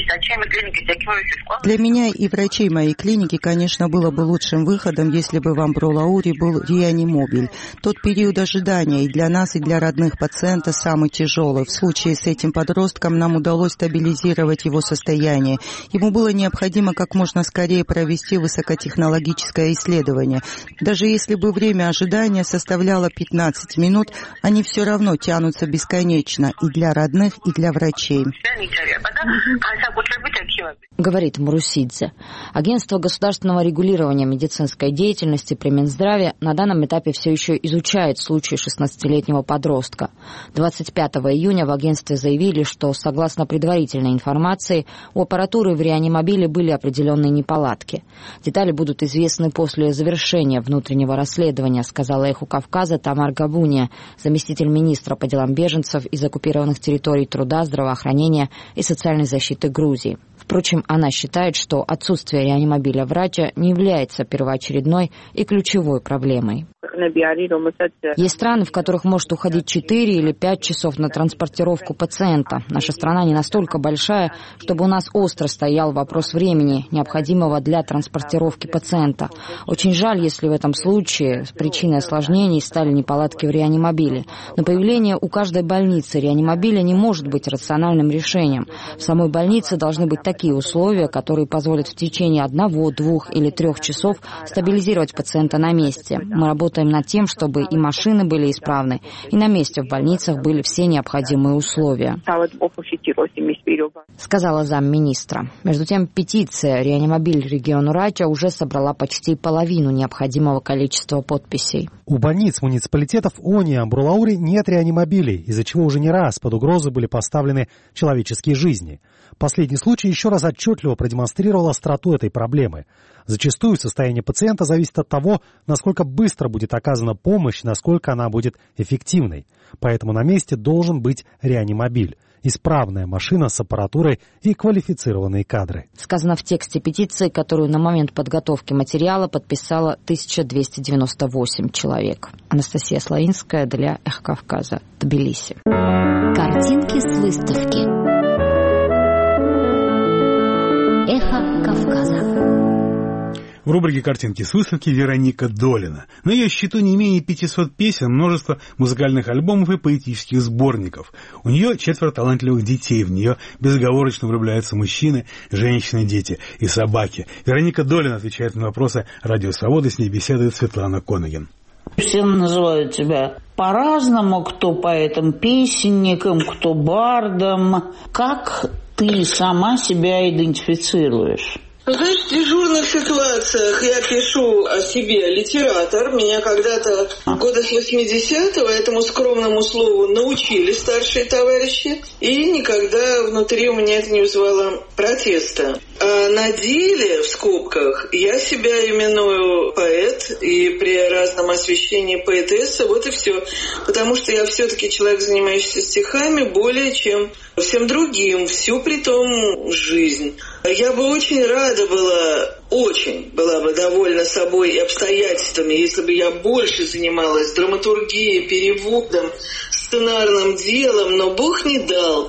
Для меня и врачей моей клиники, конечно, было бы лучшим выходом, если бы в Амбролаури был реанимобиль. Тот период ожидания и для нас, и для родных пациента самый тяжелый. В случае с этим подростком нам удалось стабилизировать его состояние. Ему было необходимо как можно скорее провести высокотехнологическое исследование. Даже если бы время ожидания составляло пятнадцать минут, они все равно тянутся бесконечно и для родных, и для врачей. Говорит Мурусидзе. Агентство государственного регулирования медицинской деятельности при Минздраве на данном этапе все еще изучает случай шестнадцатилетнего подростка. двадцать пятого июня в агентстве заявили, что, согласно предварительной информации, у аппаратуры в реанимобиле были определенные неполадки. Детали будут известны после завершения внутреннего расследования, сказала Эху Кавказа Тамар Габуния, заместитель министра по делам беженцев из оккупированных территорий труда, здравоохранения и социальной защиты Грузии. Впрочем, она считает, что отсутствие реанимобиля врача не является первоочередной и ключевой проблемой. Есть страны, в которых может уходить четыре или пять часов на транспортировку пациента. Наша страна не настолько большая, чтобы у нас остро стоял вопрос времени, необходимого для транспортировки пациента. Очень жаль, если в этом случае причиной осложнений стали неполадки в реанимобиле. Но появление у каждой больницы реанимобиля не может быть рациональным решением. В самой больнице должны быть такие условия, которые позволят в течение одного, двух или трех часов стабилизировать пациента на месте. Мы работаем над тем, чтобы и машины были исправны, и на месте в больницах были все необходимые условия, сказала замминистра. Между тем, петиция «Реанимобиль региону Рача» уже собрала почти половину необходимого количества подписей. У больниц муниципалитетов Они и Амбролаури нет реанимобилей, из-за чего уже не раз под угрозу были поставлены человеческие жизни. Последний случай еще раз отчетливо продемонстрировал остроту этой проблемы. Зачастую состояние пациента зависит от того, насколько быстро будет оказана помощь, насколько она будет эффективной. Поэтому на месте должен быть реанимобиль, исправная машина с аппаратурой и квалифицированные кадры. Сказано в тексте петиции, которую на момент подготовки материала подписало тысяча двести девяносто восемь человек. Анастасия Слоинская для Эхо Кавказа, Тбилиси. Картинки с выставки. Эхо Кавказа. В рубрике «Картинки с выставки» Вероника Долина. На ее счету не менее пятисот песен, множество музыкальных альбомов и поэтических сборников. У нее четверо талантливых детей, в нее безоговорочно влюбляются мужчины, женщины, дети и собаки. Вероника Долина отвечает на вопросы «Радио Свобода», с ней беседует Светлана Конагин. Все называют тебя по-разному, кто поэтом-песенником, кто бардом. Как ты сама себя идентифицируешь? Знаешь, в дежурных ситуациях я пишу о себе литератор. Меня когда-то в годах восьмидесятого этому скромному слову научили старшие товарищи. И никогда внутри у меня это не вызывало протеста. А на деле, в скобках, я себя именую поэт. И при разном освещении поэтесса. Вот и все. Потому что я все-таки человек, занимающийся стихами, более чем всем другим. Всю притом жизнь. Я бы очень рада была, очень была бы довольна собой и обстоятельствами, если бы я больше занималась драматургией, переводом, сценарным делом, но Бог не дал.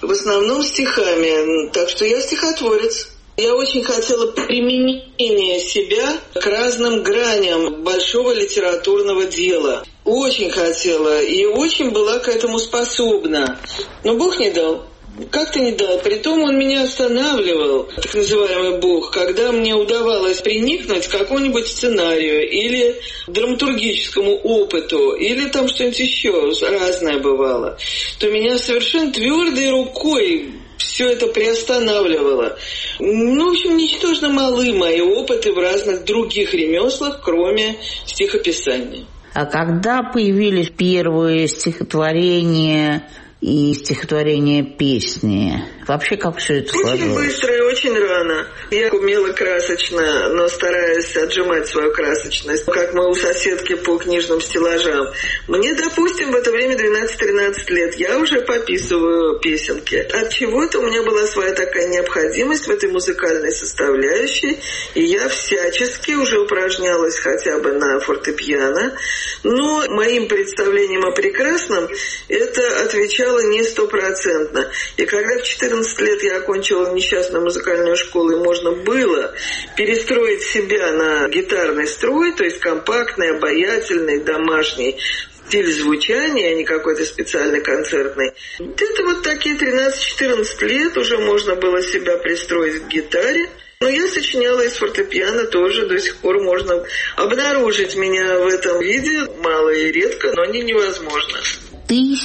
в основном стихами, так что я стихотворец. Я очень хотела применения себя к разным граням большого литературного дела. Очень хотела и очень была к этому способна. Но Бог не дал. Как-то не дал. Притом он меня останавливал, так называемый Бог, когда мне удавалось приникнуть к какому-нибудь сценарию или драматургическому опыту, или там что-нибудь еще разное бывало, то меня совершенно твердой рукой все это приостанавливало. Ну, в общем, ничтожно малы мои опыты в разных других ремеслах, кроме стихописания. А когда появились первые стихотворения и стихотворения песни? Вообще, как все это сложилось? Очень быстро и очень рано. Я умела красочно, но стараюсь отжимать свою красочность, как мы у соседки по книжным стеллажам. Мне, допустим, в это время двенадцать-тринадцать лет. Я уже пописываю песенки. От чего-то у меня была своя такая необходимость в этой музыкальной составляющей, и я всячески уже упражнялась хотя бы на фортепиано. Но моим представлением о прекрасном это отвечало не стопроцентно. И когда в четырнадцать лет я окончила несчастную музыкальную школу, и можно было перестроить себя на гитарный строй, то есть компактный, обаятельный, домашний стиль звучания, а не какой-то специальный концертный. Это вот такие тринадцать-четырнадцать лет уже можно было себя пристроить к гитаре. Но я сочиняла из фортепиано тоже, до сих пор можно обнаружить меня в этом виде, мало и редко, но не невозможно. Ты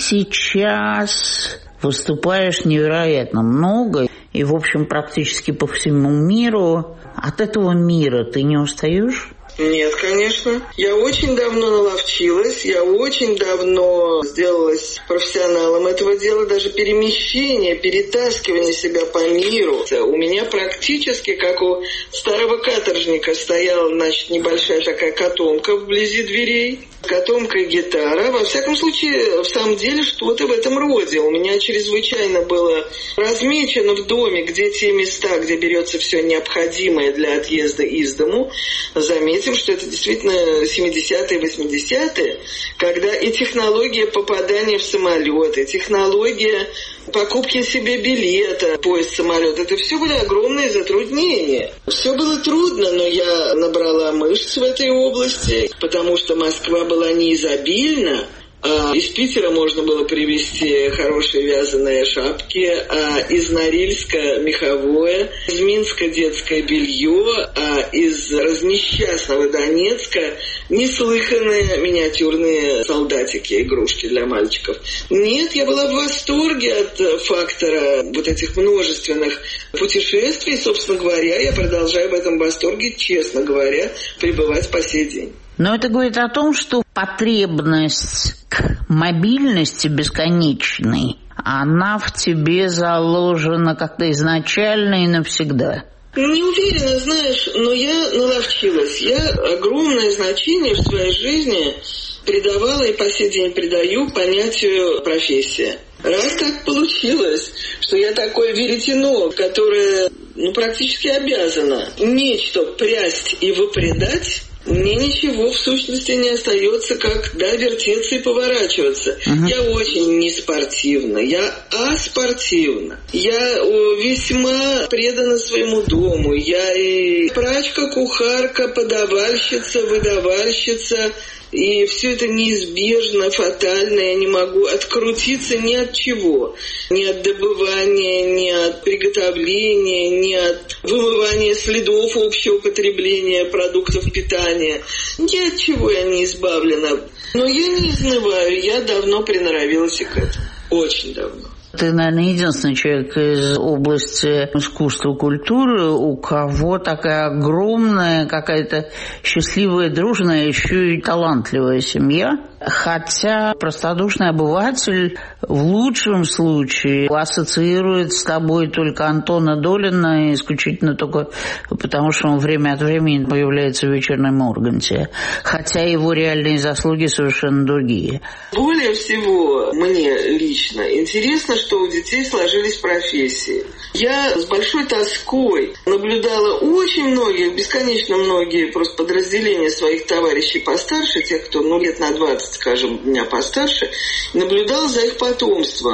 сейчас выступаешь невероятно много, и, в общем, практически по всему миру. От этого мира ты не устаешь? Нет, конечно. Я очень давно наловчилась, я очень давно сделалась профессионалом этого дела, даже перемещение, перетаскивание себя по миру. У меня практически, как у старого каторжника, стояла, значит, небольшая такая котомка вблизи дверей. Котомка и гитара. Во всяком случае, в самом деле, что-то в этом роде. У меня чрезвычайно было размечено в доме, где те места, где берется все необходимое для отъезда из дому. Заметим, что это действительно семидесятые, восьмидесятые, когда и технология попадания в самолет, и технология покупки себе билета, поезд-самолет, это все были огромные затруднения. Все было трудно, но я набрала мышц в этой области, потому что Москва была не изобильна, а из Питера можно было привезти хорошие вязаные шапки, а из Норильска меховое, из Минска детское белье, а из разнесчастного Донецка неслыханные миниатюрные солдатики, игрушки для мальчиков. Нет, я была в восторге от фактора вот этих множественных путешествий. Собственно говоря, я продолжаю в этом восторге, честно говоря, пребывать по сей день. Но это говорит о том, что потребность к мобильности бесконечной, она в тебе заложена как-то изначально и навсегда. Не уверена, знаешь, но я наловчилась. Я огромное значение в своей жизни придавала и по сей день придаю понятию профессия. Раз так получилось, что я такое веретено, которое ну, практически обязано нечто прясть и выпредать, мне ничего в сущности не остается, как да, вертеться и поворачиваться. Uh-huh. Я очень неспортивна, я аспортивна. Я о, весьма предана своему дому. Я и прачка, кухарка, подавальщица, выдавальщица. И все это неизбежно, фатально. Я не могу открутиться ни от чего. Ни от добывания, ни от приготовления, ни от вымывания следов общего потребления продуктов питания. Ни от чего я не избавлена. Но я не изнываю, я давно приноровилась и к этому. Очень давно. Ты, наверное, единственный человек из области искусства, культуры, у кого такая огромная, какая-то счастливая, дружная, еще и талантливая семья. Хотя простодушный обыватель в лучшем случае ассоциирует с тобой только Антона Долина, исключительно только потому, что он время от времени появляется в вечернем Урганте. Хотя его реальные заслуги совершенно другие. Более всего мне лично интересно, что у детей сложились профессии. Я с большой тоской наблюдала очень многие, бесконечно многие просто подразделения своих товарищей постарше, тех, кто ну, лет на двадцать, скажем, меня постарше, наблюдала за их потомством.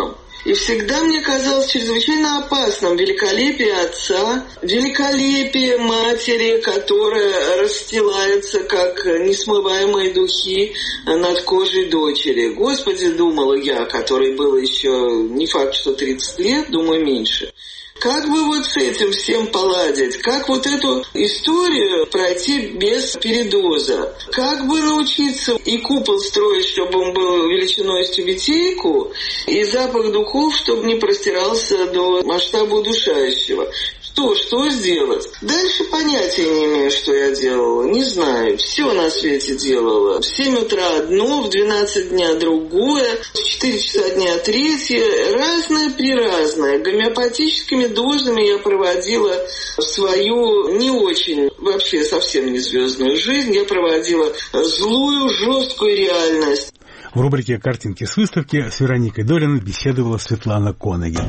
И всегда мне казалось чрезвычайно опасным великолепие отца, великолепие матери, которая расстилается, как несмываемые духи над кожей дочери. Господи, думала я, которой было еще не факт, что тридцать лет, думаю, меньше. Как бы вот с этим всем поладить? Как вот эту историю пройти без передоза? Как бы научиться и купол строить, чтобы он был величиной с тюбетейку, и запах духов, чтобы не простирался до масштаба удушающего? Что, что сделать? Дальше понятия не имею, что я делала. Не знаю. Все на свете делала. В семь утра одно, в двенадцать дня другое, в четыре часа дня третье. Разное-приразное. Гомеопатическими дозами я проводила свою не очень, вообще совсем не звездную жизнь. Я проводила злую, жесткую реальность. В рубрике «Картинки с выставки» с Вероникой Долиной беседовала Светлана Конегин.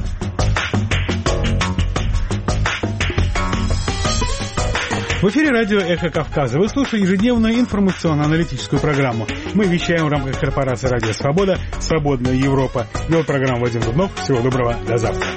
В эфире радио «Эхо Кавказа». Вы слушаете ежедневную информационно-аналитическую программу. Мы вещаем в рамках корпорации «Радио Свобода», «Свободная Европа». Вел программу Вадим Дубнов. Всего доброго. До завтра.